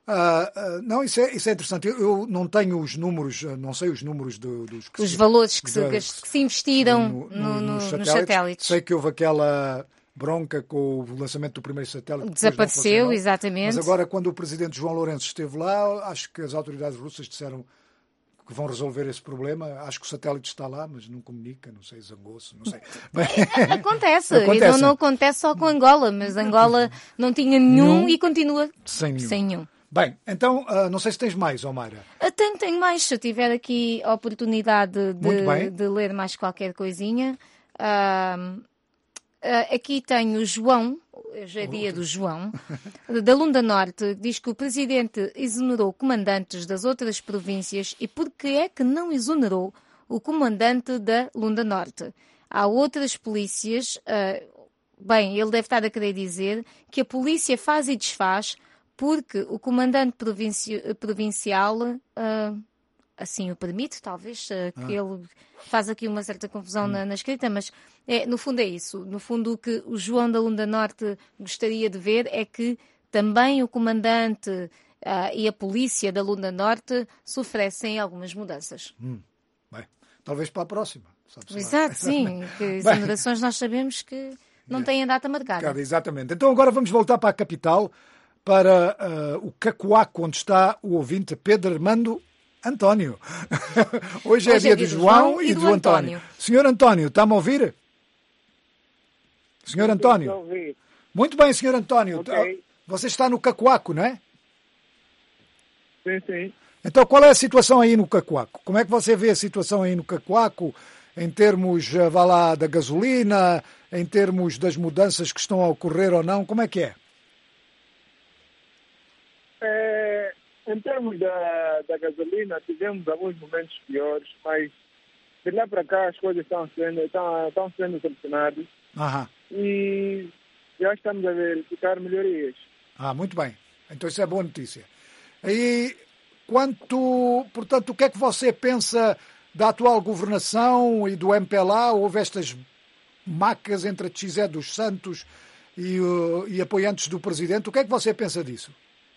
Ah, ah, não, isso é, isso é interessante. Eu, eu não tenho os números, não sei os números do, dos... Que os se, valores que, de, se, que se investiram no, no, no, no, nos, satélites. nos satélites. Sei que houve aquela bronca com o lançamento do primeiro satélite. Desapareceu, exatamente. Mas agora, quando o presidente João Lourenço esteve lá, acho que as autoridades russas disseram que vão resolver esse problema. Acho que o satélite está lá, mas não comunica, não sei, zangou-se, não sei. Acontece, acontece. E não, não acontece só com Angola, mas Angola não tinha nenhum, nenhum e continua sem nenhum. Sem nenhum. Bem, então, uh, não sei se tens mais, Omaira. Tenho, tenho mais, se eu tiver aqui a oportunidade de, de ler mais qualquer coisinha. Uh, uh, aqui tenho o João, hoje é dia do João, da Lunda Norte, diz que o presidente exonerou comandantes das outras províncias e por que é que não exonerou o comandante da Lunda Norte? Há outras polícias, uh, bem, ele deve estar a querer dizer que a polícia faz e desfaz porque o comandante provinci- provincial uh, assim o permite, talvez, uh, que ah. ele faz aqui uma certa confusão hum. na, na escrita, mas é, no fundo é isso. No fundo o que o João da Lunda Norte gostaria de ver é que também o comandante uh, e a polícia da Lunda Norte sofressem algumas mudanças. Hum. Bem, talvez para a próxima. Exato, sim. Que exonerações nós sabemos que não têm a data marcada. Exatamente. Então agora vamos voltar para a capital, para uh, o Cacoaco, onde está o ouvinte Pedro Armando António. Hoje, Hoje é dia é do João e do, do António. António. Senhor António, está-me a ouvir? Senhor António. Ouvir. Muito bem, senhor António. Okay. Você está no Cacoaco, não é? Sim, sim. Então, qual é a situação aí no Cacoaco? Como é que você vê a situação aí no Cacoaco, em termos, vá lá, da gasolina, em termos das mudanças que estão a ocorrer ou não? Como é que é? É, em termos da, da gasolina, tivemos alguns momentos piores, mas de lá para cá as coisas estão sendo, estão, estão sendo solucionadas. Aham. E já estamos a verificar melhorias. Ah, muito bem. Então isso é boa notícia. E quanto, portanto, o que é que você pensa da atual governação e do M P L A? Houve estas macas entre a Xé dos Santos e, uh, e apoiantes do presidente. O que é que você pensa disso?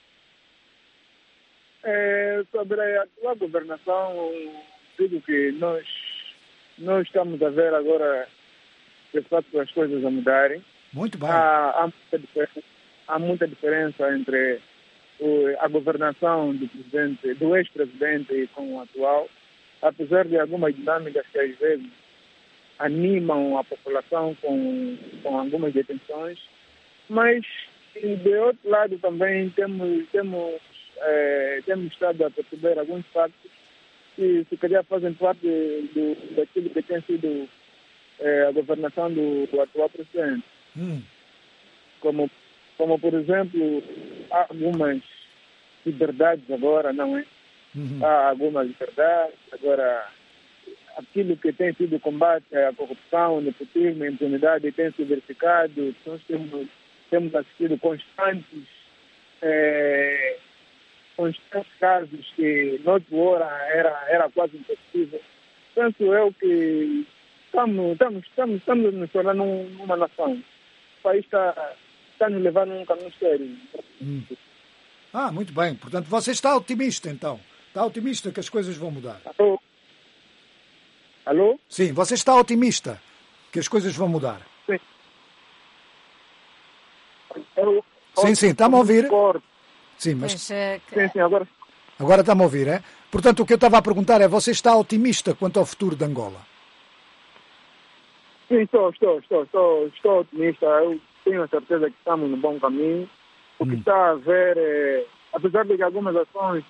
É, sobre a atual governação, tudo que nós, nós estamos a ver agora, de fato, as coisas a mudarem. Muito bem. Há, há, muita, diferença, há muita diferença entre o, a governação do presidente, do ex-presidente com o atual, apesar de algumas dinâmicas que às vezes animam a população com, com algumas detenções, mas de outro lado também temos, temos É, temos estado a perceber alguns factos que se calhar fazem parte do, daquilo que tem sido é, a governação do, do atual presidente. Hum. Como, como, por exemplo, há algumas liberdades agora, não é? Uhum. Há algumas liberdades, agora aquilo que tem sido combate à corrupção, nepotismo, impunidade tem sido verificado, nós temos, temos assistido constantes é, constantes casos que noutro hora era, era quase impossível. Penso eu que estamos, estamos, estamos, estamos nos tornando uma nação. O país está, está nos levando a um caminho sério. Hum. Ah, muito bem. Portanto, você está otimista, então. Está otimista que as coisas vão mudar. Alô? Alô? Sim, você está otimista que as coisas vão mudar. Sim. Eu, sim, sim. Está-me a ouvir? Concordo. Sim, mas... Sim, sim, agora... Agora está-me a ouvir, é? Portanto, o que eu estava a perguntar é, você está otimista quanto ao futuro de Angola? Sim, estou, estou, estou, estou, estou otimista. Eu tenho a certeza que estamos no bom caminho. O que hum. está a ver, é, apesar de que algumas ações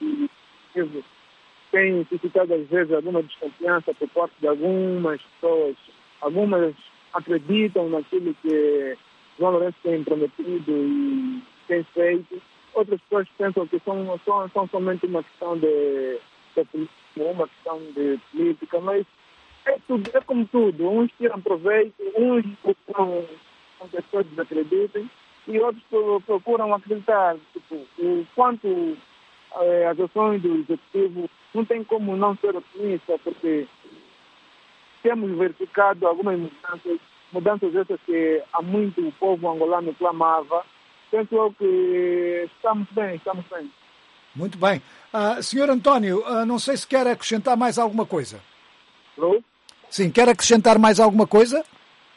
têm suscitado às vezes alguma desconfiança por parte de algumas pessoas, algumas acreditam naquilo que João Lourenço tem prometido e tem feito. Outras pessoas pensam que são, são, são somente uma questão de, de política, uma questão de política, mas é, tudo, é como tudo. Uns tiram proveito, uns procuram que as pessoas desacreditem e outros procuram acreditar. Tipo, o quanto eh, as ações do Executivo, não tem como não ser otimista, porque temos verificado algumas mudanças, mudanças essas que há muito o povo angolano clamava. Penso eu que estamos bem, estamos bem. Muito bem. Uh, senhor António, uh, não sei se quer acrescentar mais alguma coisa. Alô? Sim, quer acrescentar mais alguma coisa?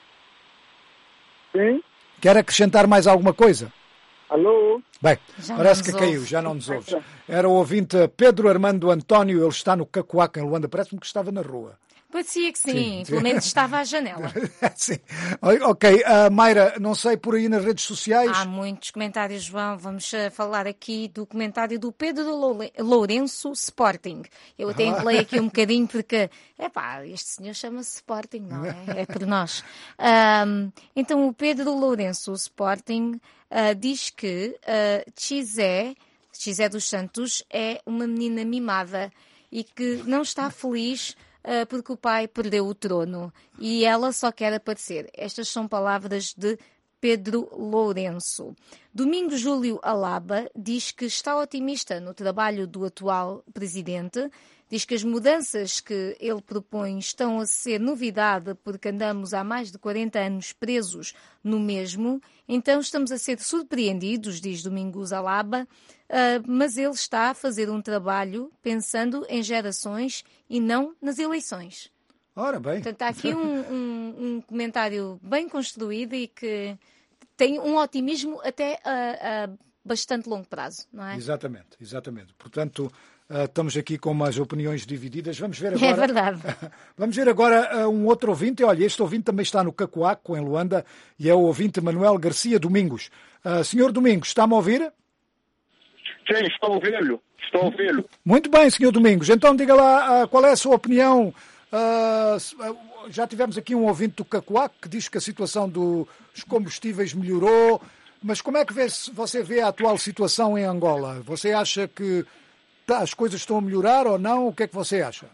Sim. Quer acrescentar mais alguma coisa? Alô? Bem, Já parece não que nos caiu, ouve. já não nos ouves. Era o ouvinte Pedro Armando António, ele está no Cacoaca, em Luanda, parece-me que estava na rua. Parecia que sim, Sim, sim. pelo menos estava à janela. Sim. Ok, uh, Mayra, não sei por aí nas redes sociais. Há muitos comentários, João. Vamos uh, falar aqui do comentário do Pedro Loure- Lourenço Sporting. Eu até enrolei aqui um bocadinho porque, epá, este senhor chama-se Sporting, não é? É por nós. Um, então, o Pedro Lourenço Sporting uh, diz que uh, Xé, Xé dos Santos é uma menina mimada e que não está feliz uh, porque o pai perdeu o trono e ela só quer aparecer. Estas são palavras de Pedro Lourenço. Domingos Júlio Alaba diz que está otimista no trabalho do atual presidente, diz que as mudanças que ele propõe estão a ser novidade porque andamos há mais de quarenta anos presos no mesmo, então estamos a ser surpreendidos, diz Domingos Alaba, uh, mas ele está a fazer um trabalho pensando em gerações e não nas eleições. Ora bem. Portanto, há aqui um, um, um comentário bem construído e que tem um otimismo até a, a bastante longo prazo, não é? Exatamente, exatamente. Portanto, uh, estamos aqui com umas opiniões divididas. Vamos ver agora... É verdade. Vamos ver agora uh, um outro ouvinte. Olha, este ouvinte também está no Cacoaco, em Luanda, e é o ouvinte Manuel Garcia Domingos. Uh, senhor Domingos, está-me a ouvir? Sim, estou a ouvi-lo. Estou a ouvi-lo. Muito bem, senhor Domingos. Então, diga lá uh, qual é a sua opinião. Uh, já tivemos aqui um ouvinte do Cacoaco que diz que a situação dos combustíveis melhorou, mas como é que vê, você vê a atual situação em Angola? Você acha que tá, as coisas estão a melhorar ou não? O que é que você acha?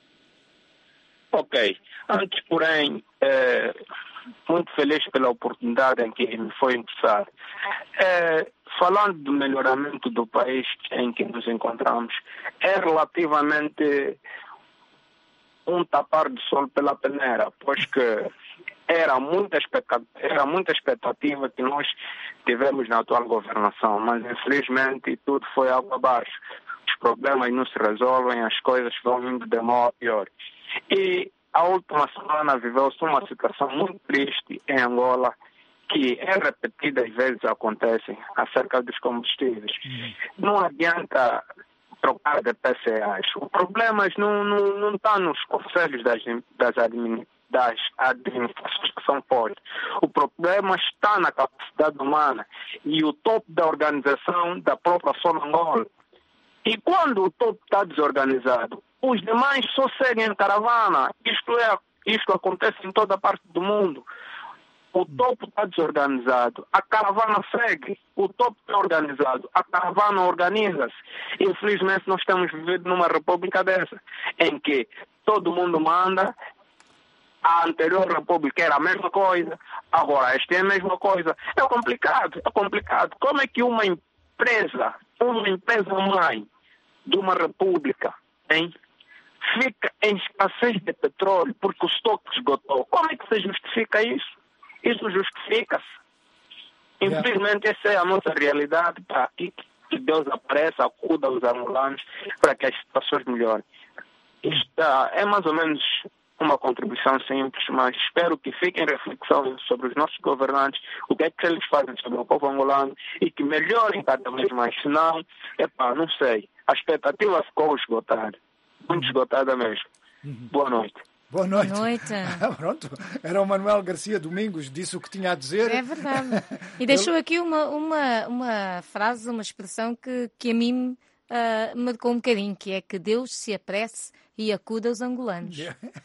Ok. Antes, porém, eh, muito feliz pela oportunidade em que me foi interessado. Eh, falando do melhoramento do país em que nos encontramos, é relativamente um tapar de sol pela peneira, pois que era muita expectativa, era muita expectativa que nós tivemos na atual governação, mas infelizmente tudo foi água abaixo. Os problemas não se resolvem, as coisas vão indo de mal a pior. E a última semana viveu-se uma situação muito triste em Angola, que é repetidas vezes acontece acerca dos combustíveis. Não adianta trocar de P C As. O problema não, não, não está nos conselhos das, das, admin, das administrações que são postas. O problema está na capacidade humana e o topo da organização da própria Sonangol. E quando o topo está desorganizado, os demais só seguem em caravana. Isto, é, isto acontece em toda parte do mundo. O topo está desorganizado, a caravana segue. O topo está organizado, a caravana organiza-se. Infelizmente, nós estamos vivendo numa república dessa, em que todo mundo manda. A anterior república era a mesma coisa, agora esta é a mesma coisa. É complicado, é complicado. Como é que uma empresa, uma empresa mãe de uma república, hein, fica em escassez de petróleo porque o estoque esgotou? Como é que se justifica isso? Isso justifica-se. Infelizmente, essa é a nossa realidade, para que Deus apareça, acuda os angolanos para que as situações melhorem. Isto é mais ou menos uma contribuição simples, mas espero que fiquem em reflexão sobre os nossos governantes, o que é que eles fazem sobre o povo angolano e que melhorem cada vez mais. Senão, epá, não sei, a expectativa ficou esgotada, muito esgotada mesmo. Uhum. Boa noite. Boa noite. Boa noite. Pronto, era o Manuel Garcia Domingos, disse o que tinha a dizer. É verdade. E deixou aqui uma, uma, uma frase, uma expressão que, que a mim uh, marcou um bocadinho, que é que Deus se apresse e acuda os angolanos.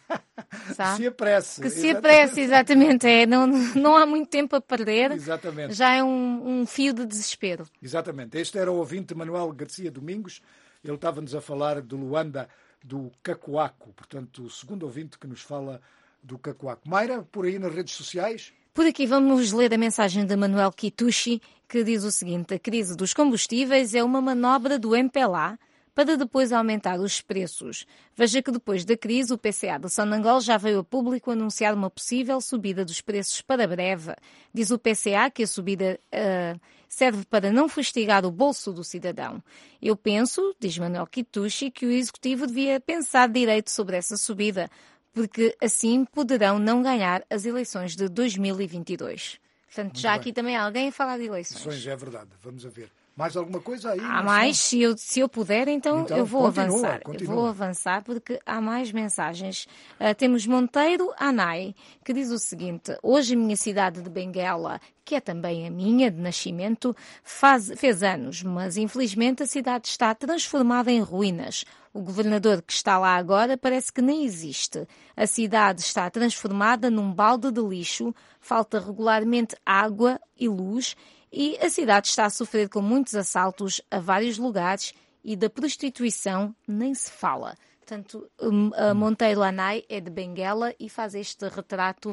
Sabe? Se apresse. Que se apresse, exatamente. É, não, não há muito tempo a perder. Exatamente. Já é um, um fio de desespero. Exatamente. Este era o ouvinte Manuel Garcia Domingos. Ele estava-nos a falar de Luanda, do Cacoaco, portanto, o segundo ouvinte que nos fala do Cacoaco. Mayra, por aí nas redes sociais? Por aqui vamos ler a mensagem de Manuel Kitushi, que diz o seguinte: a crise dos combustíveis é uma manobra do M P L A para depois aumentar os preços. Veja que depois da crise, o P C A de Sonangol já veio a público anunciar uma possível subida dos preços para breve. Diz o P C A que a subida uh, serve para não fustigar o bolso do cidadão. Eu penso, diz Manuel Quitucci, que o Executivo devia pensar direito sobre essa subida, porque assim poderão não ganhar as eleições de dois mil e vinte e dois. Portanto, Muito já bem. Aqui também há alguém a falar de eleições. Eleições, é verdade. Vamos a ver. Mais alguma coisa aí? Há mais, se eu, se eu puder, então, então eu vou continua, avançar. Continua. Eu vou avançar porque há mais mensagens. Uh, temos Monteiro Anai, que diz o seguinte: hoje a minha cidade de Benguela, que é também a minha de nascimento, faz, fez anos, mas infelizmente a cidade está transformada em ruínas. O governador que está lá agora parece que nem existe. A cidade está transformada num balde de lixo, falta regularmente água e luz, e a cidade está a sofrer com muitos assaltos a vários lugares e da prostituição nem se fala. Portanto, a Monteiro Anai é de Benguela e faz este retrato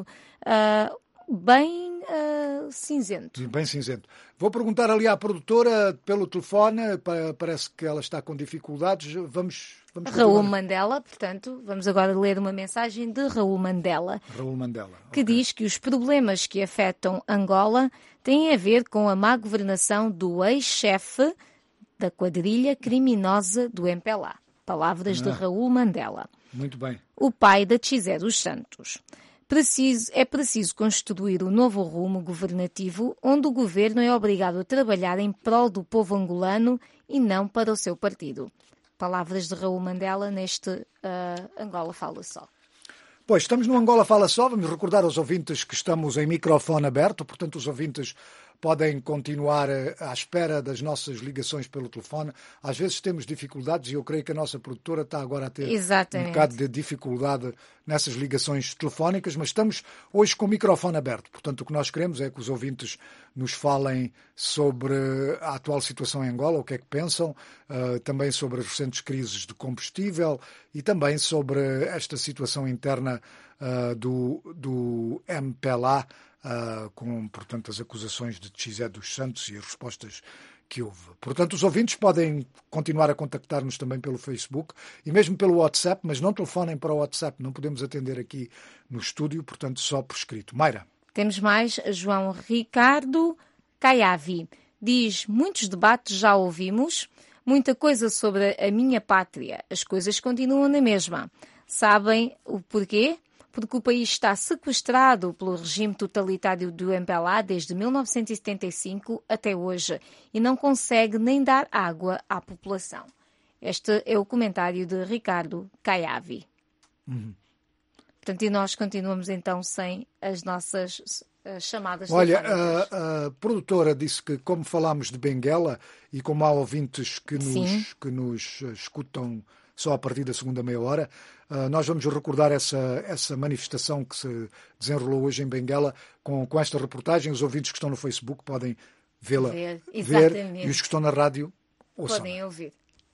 uh, bem uh, cinzento. Bem cinzento. Vou perguntar ali à produtora pelo telefone, parece que ela está com dificuldades. Vamos, vamos Raul Mandela, portanto, vamos agora ler uma mensagem de Raul Mandela. Raul Mandela. Que okay. diz que os problemas que afetam Angola têm a ver com a má governação do ex-chefe da quadrilha criminosa do M P L A. Palavras ah, de Raul Mandela. Muito bem. O pai da Tchizé dos Santos. Preciso, é preciso construir um novo rumo governativo onde o governo é obrigado a trabalhar em prol do povo angolano e não para o seu partido. Palavras de Raul Mandela neste uh, Angola Fala Só. Pois, estamos no Angola Fala Só. Vamos recordar aos ouvintes que estamos em microfone aberto, portanto os ouvintes podem continuar à espera das nossas ligações pelo telefone. Às vezes temos dificuldades e eu creio que a nossa produtora está agora a ter Exatamente. um bocado de dificuldade nessas ligações telefónicas, mas estamos hoje com o microfone aberto. Portanto, o que nós queremos é que os ouvintes nos falem sobre a atual situação em Angola, o que é que pensam, uh, também sobre as recentes crises de combustível e também sobre esta situação interna uh, do, do M P L A, Uh, com, portanto, as acusações de Tchizé dos Santos e as respostas que houve. Portanto, os ouvintes podem continuar a contactar-nos também pelo Facebook e mesmo pelo WhatsApp, mas não telefonem para o WhatsApp, não podemos atender aqui no estúdio, portanto, só por escrito. Mayra. Temos mais João Ricardo Caiavi. Diz, muitos debates já ouvimos, muita coisa sobre a minha pátria. As coisas continuam na mesma. Sabem o porquê? Porque o país está sequestrado pelo regime totalitário do M P L A desde mil novecentos e setenta e cinco até hoje e não consegue nem dar água à população. Este é o comentário de Ricardo Caiavi. Uhum. Portanto, e nós continuamos então sem as nossas uh, chamadas. Olha, a, a produtora disse que, como falámos de Benguela e como há ouvintes que nos, que nos escutam só a partir da segunda meia hora, uh, nós vamos recordar essa, essa manifestação que se desenrolou hoje em Benguela com, com esta reportagem. Os ouvintes que estão no Facebook podem vê-la, ver, ver e os que estão na rádio ouçam. Podem ouvir.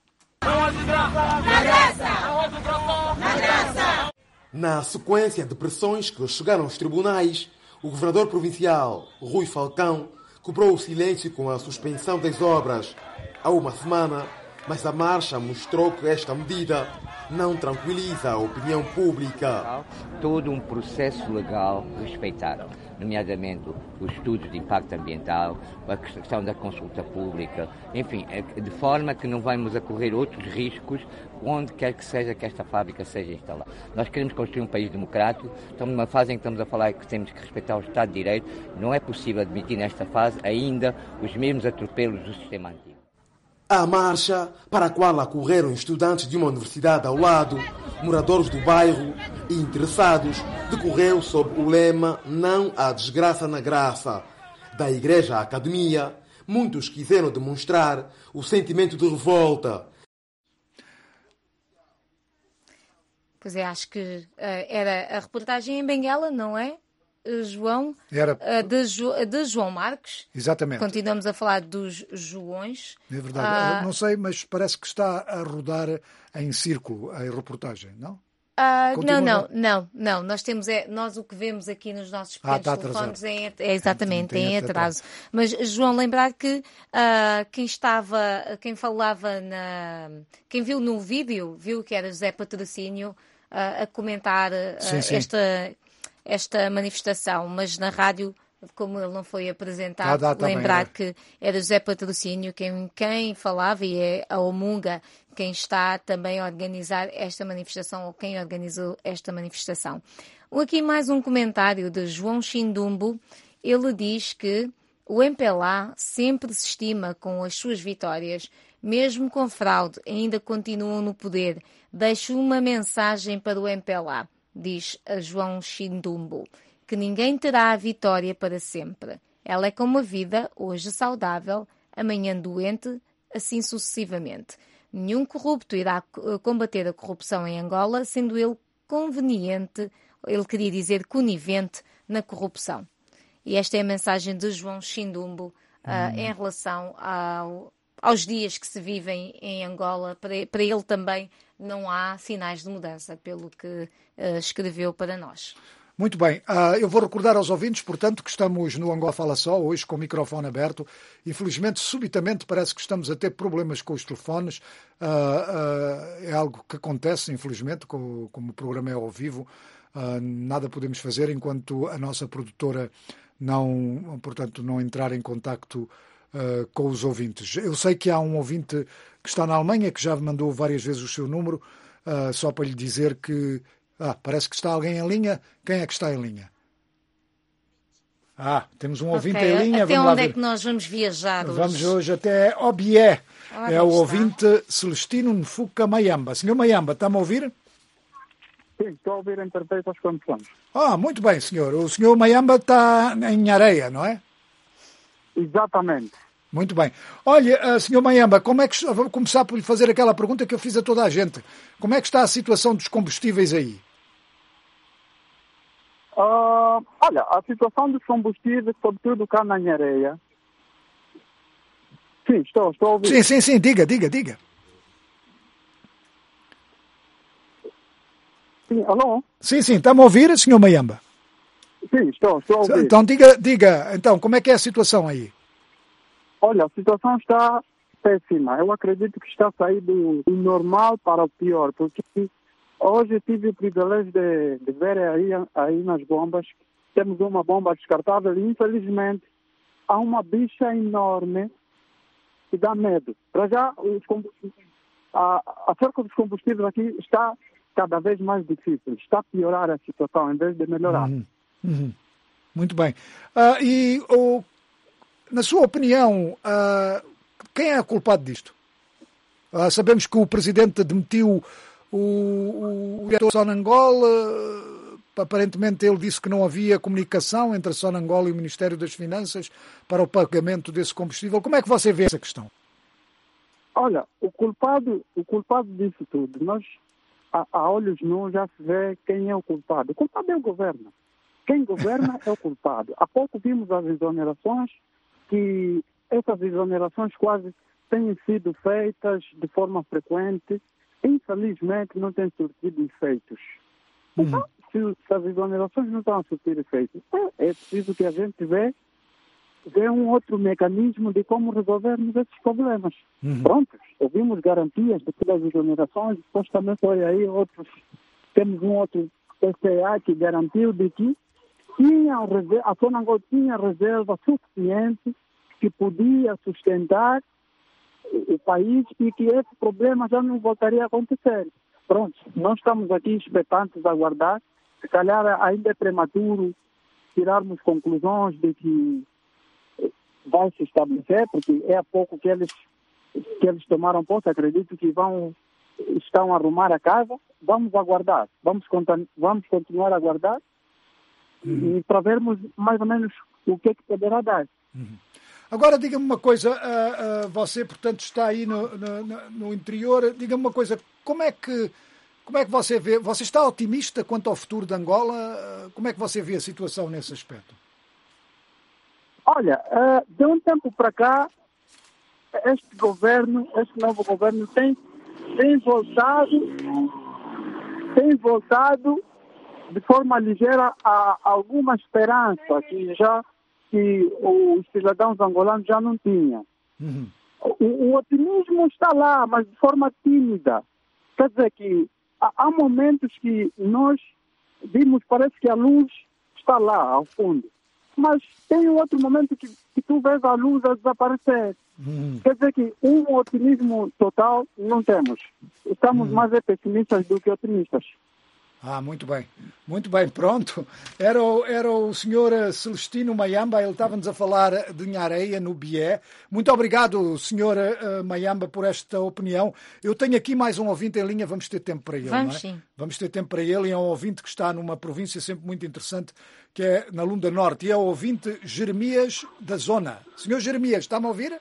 Na sequência de pressões que chegaram aos tribunais, o governador provincial, Rui Falcão, cobrou o silêncio com a suspensão das obras há uma semana, mas a marcha mostrou que esta medida não tranquiliza a opinião pública. Todo um processo legal respeitado, nomeadamente os estudos de impacto ambiental, a questão da consulta pública, enfim, de forma que não vamos a correr outros riscos onde quer que seja que esta fábrica seja instalada. Nós queremos construir um país democrático, estamos numa fase em que estamos a falar que temos que respeitar o Estado de Direito, não é possível admitir nesta fase ainda os mesmos atropelos do sistema antigo. A marcha, para a qual acorreram estudantes de uma universidade ao lado, moradores do bairro e interessados, decorreu sob o lema "Não há desgraça na graça". Da igreja à academia, muitos quiseram demonstrar o sentimento de revolta. Pois é, acho que uh, era a reportagem em Benguela, não é? João, Era... de, jo, de João Marques. Exatamente. Continuamos a falar dos Joões. É verdade. Ah, não sei, mas parece que está a rodar em círculo a reportagem, não? Ah, não, não, não, não. Nós temos, é, nós o que vemos aqui nos nossos pequenos ah, telefones é, é exatamente tem, tem em atraso. Mas, João, lembrar que uh, quem estava, quem falava na, quem viu no vídeo, viu que era José Patrocínio uh, a comentar uh, sim, sim. esta esta manifestação, mas na rádio como ele não foi apresentado, Ah, dá, lembrar também, que era José Patrocínio quem, quem falava e é a Omunga quem está também a organizar esta manifestação ou quem organizou esta manifestação. Aqui mais um comentário de João Chindumbo. Ele diz que o M P L A sempre se estima com as suas vitórias, mesmo com fraude, ainda continuam no poder. Deixo uma mensagem para o M P L A, diz a João Chindumbo, que ninguém terá a vitória para sempre. Ela é como a vida, hoje saudável, amanhã doente, assim sucessivamente. Nenhum corrupto irá combater a corrupção em Angola, sendo ele conveniente, ele queria dizer conivente, na corrupção. E esta é a mensagem de João Chindumbo uh, hum. em relação ao, aos dias que se vivem em Angola. Para, para ele também não há sinais de mudança, pelo que uh, escreveu para nós. Muito bem, uh, eu vou recordar aos ouvintes, portanto, que estamos no Angola Fala Só, hoje com o microfone aberto. Infelizmente, subitamente, parece que estamos a ter problemas com os telefones. Uh, uh, é algo que acontece, infelizmente, como, como o programa é ao vivo. Uh, nada podemos fazer enquanto a nossa produtora não, portanto, não entrar em contacto uh, com os ouvintes. Eu sei que há um ouvinte que está na Alemanha, que já mandou várias vezes o seu número, uh, só para lhe dizer que Ah, parece que está alguém em linha. Quem é que está em linha? Ah, temos um ouvinte okay. em linha. Até vamos onde lá é ver. que nós vamos viajar hoje? Vamos hoje até Obié. Ah, é o está. ouvinte Celestino Nfuca Mayamba. Senhor Mayamba, está-me a ouvir? Sim, estou a ouvir em perfeitas condições. Ah, muito bem, senhor. O senhor Mayamba está em Areia, não é? Exatamente. Muito bem. Olha, senhor Mayamba, como é que... vou começar por lhe fazer aquela pergunta que eu fiz a toda a gente. Como é que está a situação dos combustíveis aí? Uh, olha, a situação dos combustíveis, sobretudo cá na Areia. Sim, estou, estou a ouvir. Sim, sim, sim, diga, diga, diga. Sim, alô? Sim, sim, está-me a ouvir, senhor Mayamba? Sim, estou, estou a ouvir. Então, diga, diga, então, como é que é a situação aí? Olha, a situação está péssima. Eu acredito que está a sair do, do normal para o pior, porque hoje tive o privilégio de, de ver aí, aí nas bombas, temos uma bomba descartável e, infelizmente, há uma bicha enorme que dá medo. Para já, os a, a cerca dos combustíveis aqui está cada vez mais difícil. Está a piorar a situação, em vez de melhorar. Uhum, uhum. Muito bem. Uh, e, oh, na sua opinião, uh, quem é o culpado disto? Uh, sabemos que o Presidente demitiu o, o diretor de Sonangol. Uh, aparentemente ele disse que não havia comunicação entre a Sonangol e o Ministério das Finanças para o pagamento desse combustível. Como é que você vê essa questão? Olha, o culpado, o culpado disso tudo, nós, a, a olhos nus, já se vê quem é o culpado. O culpado é o governo. Quem governa é o culpado. Há pouco vimos as exonerações, que essas exonerações quase têm sido feitas de forma frequente. Infelizmente, não têm surtido efeitos. Então, uhum. se, se as exonerações não estão a surtir efeitos, é, é preciso que a gente vê, vê um outro mecanismo de como resolvermos esses problemas. Uhum. Pronto, ouvimos garantias de todas as exonerações, depois também foi aí outros, temos um outro P C A que garantiu de que tinha a Sonangol tinha reserva suficiente que podia sustentar o país e que esse problema já não voltaria a acontecer. Pronto, nós estamos aqui expectantes a aguardar. Se calhar ainda é prematuro tirarmos conclusões de que vai se estabelecer, porque é há pouco que eles, que eles tomaram posse, acredito que vão, estão a arrumar a casa. Vamos aguardar, vamos, vamos continuar a aguardar uhum. e para vermos mais ou menos o que é que poderá dar. Uhum. Agora, diga-me uma coisa, uh, uh, você, portanto, está aí no, no, no interior, diga-me uma coisa, como é, que, como é que você vê, você está otimista quanto ao futuro de Angola? Uh, como é que você vê a situação nesse aspecto? Olha, uh, de um tempo para cá, este governo, este novo governo tem, tem voltado, tem voltado de forma ligeira a alguma esperança que já que os cidadãos angolanos já não tinham. Uhum. O, o otimismo está lá, mas de forma tímida. Quer dizer que há, há momentos que nós vimos, parece que a luz está lá, ao fundo. mas tem outro momento que, que tu vês a luz a desaparecer. Hum. Quer dizer que um otimismo total não temos. Estamos Hum. mais pessimistas do que otimistas. Ah, muito bem. Muito bem, pronto. Era o, era o senhor Celestino Mayamba, ele estava-nos a falar de Nhareia, no Bié. Muito obrigado, senhor uh, Mayamba, por esta opinião. Eu tenho aqui mais um ouvinte em linha, vamos ter tempo para ele, Vamos, não é? sim. Vamos ter tempo para ele, e é um ouvinte que está numa província sempre muito interessante, que é na Lunda Norte, e é o ouvinte Jeremias da Zona. Senhor Jeremias, está-me a ouvir?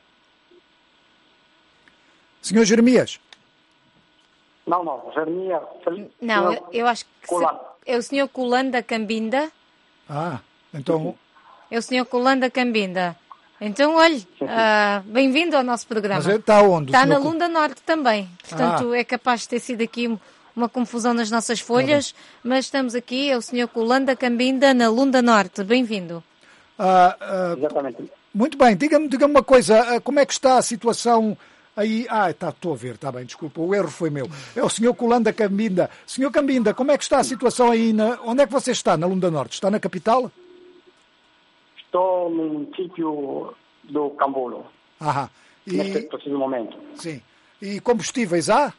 Senhor Jeremias? Não, não, Jeremias... Não, eu, eu acho que se, é o senhor Colanda Cambinda. Ah, então... É o senhor Colanda Cambinda. Então, olhe, uh, bem-vindo ao nosso programa. Mas está onde? Está na Lunda Norte também. Portanto, ah. é capaz de ter sido aqui uma confusão nas nossas folhas, mas estamos aqui, é o senhor Colanda Cambinda, na Lunda Norte. Bem-vindo. Ah, ah, Exatamente. Muito bem, diga-me diga uma coisa, como é que está a situação aí? Ah, tá, estou a ver, está bem, desculpa, o erro foi meu. É o senhor Colanda Cambinda. senhor Cambinda, como é que está a situação aí? Na... Onde é que você está, na Lunda Norte? Está na capital? Estou num sítio do Cambulo, Aham. E... neste preciso momento. Sim. E combustíveis há?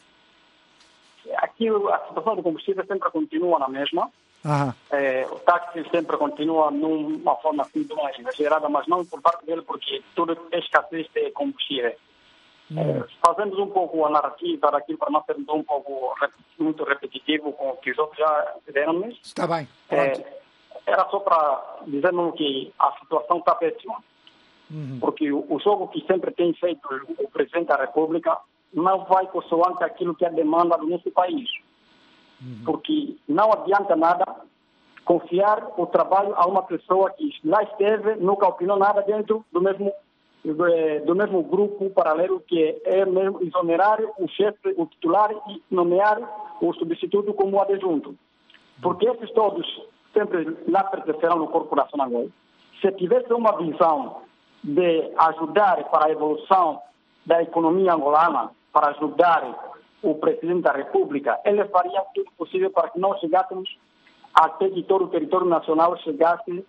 Aqui a situação do combustível sempre continua na mesma. Aham. É, o táxi sempre continua numa forma assim de uma exagerada, mas não por parte dele, porque tudo é escassez de combustível. Hum. É, fazemos um pouco a narrativa daquilo para não ser um pouco muito repetitivo com o que os outros já fizeram. Está bem, pronto. É, era só para dizer-nos que a situação está péssima. Uhum. Porque o, o jogo que sempre tem feito o Presidente da República não vai consoante aquilo que é a demanda do nosso país. Uhum. Porque não adianta nada confiar o trabalho a uma pessoa que lá esteve, nunca opinou nada dentro do mesmo, do mesmo grupo paralelo, que é mesmo exonerar o chefe, o titular, e nomear o substituto como adjunto. Porque esses todos sempre lá pertencerão no Corpo Nacional. Se tivesse uma visão de ajudar para a evolução da economia angolana, para ajudar o Presidente da República, ele faria tudo possível para que nós chegássemos até que todo o território nacional chegasse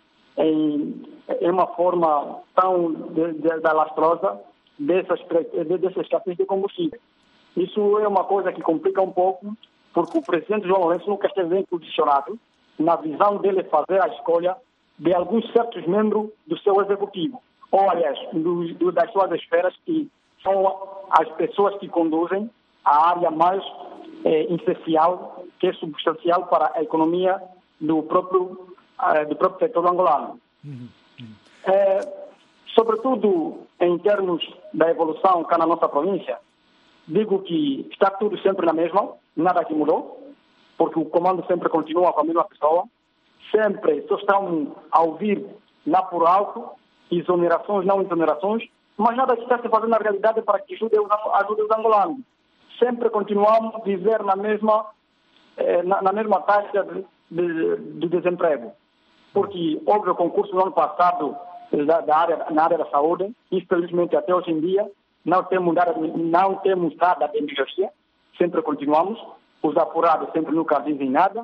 em, em uma forma tão de, de, de lastrosa dessas, dessas escassez de combustível. Isso é uma coisa que complica um pouco, porque o Presidente João Lourenço nunca esteve bem posicionado na visão dele fazer a escolha de alguns certos membros do seu executivo, ou, aliás, do, do, das suas esferas, que são as pessoas que conduzem a área mais eh, essencial, que é substancial para a economia do próprio, eh, do próprio setor angolano. Uhum. Uhum. Eh, sobretudo, em termos da evolução cá na nossa província, digo que está tudo sempre na mesma, nada que mudou, porque o comando sempre continua com a mesma pessoa, sempre só estão a ouvir lá por alto, exonerações, não exonerações, mas nada que está se fazendo na realidade para que ajude os, ajude os angolanos. Sempre continuamos a viver na mesma, eh, na, na mesma taxa de, de, de desemprego. Porque houve o concurso no ano passado da, da área, na área da saúde, infelizmente até hoje em dia não temos nada, não temos nada de melhoria, sempre continuamos, os apurados sempre nunca dizem nada,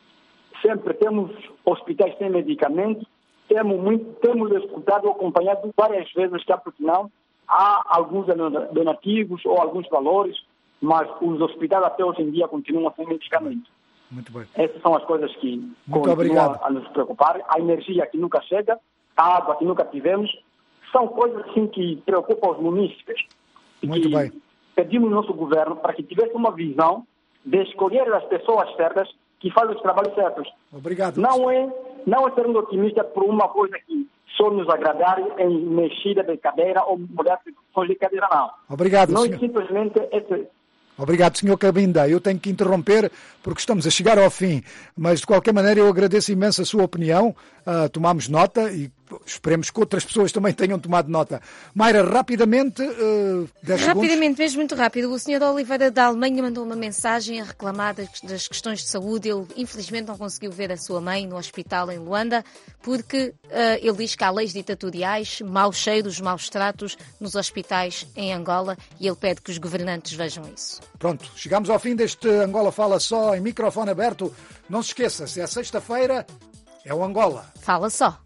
sempre temos hospitais sem medicamentos, temos, muito, temos escutado, acompanhado várias vezes que, por não, há alguns donativos ou alguns valores, mas os hospitais até hoje em dia continuam sem medicamento. Muito bem. Essas são as coisas que Muito continuam obrigado. a nos preocupar. A energia que nunca chega, a água que nunca tivemos, são coisas assim, que preocupam os munícipes. Muito que bem. Pedimos ao nosso governo para que tivesse uma visão de escolher as pessoas certas que fazem os trabalhos certos. Obrigado. Não é, não é ser um otimista por uma coisa que só nos agradar em mexida de cadeira ou mudar de de cadeira, não. Obrigado, não senhor. É simplesmente esse... Obrigado, senhor Cambinda. Eu tenho que interromper porque estamos a chegar ao fim, mas de qualquer maneira eu agradeço imenso a sua opinião, uh, tomamos nota e esperemos que outras pessoas também tenham tomado nota. Mayra, rapidamente, uh, dez Rapidamente, segundos. mesmo muito rápido, o senhor Oliveira da Alemanha mandou uma mensagem a reclamar das, das questões de saúde. Ele infelizmente não conseguiu ver a sua mãe no hospital em Luanda porque uh, ele diz que há leis ditatoriais, maus cheiros, maus tratos nos hospitais em Angola e ele pede que os governantes vejam isso. Pronto, chegamos ao fim deste Angola Fala Só em microfone aberto. Não se esqueça, se é sexta-feira, é o Angola Fala Só.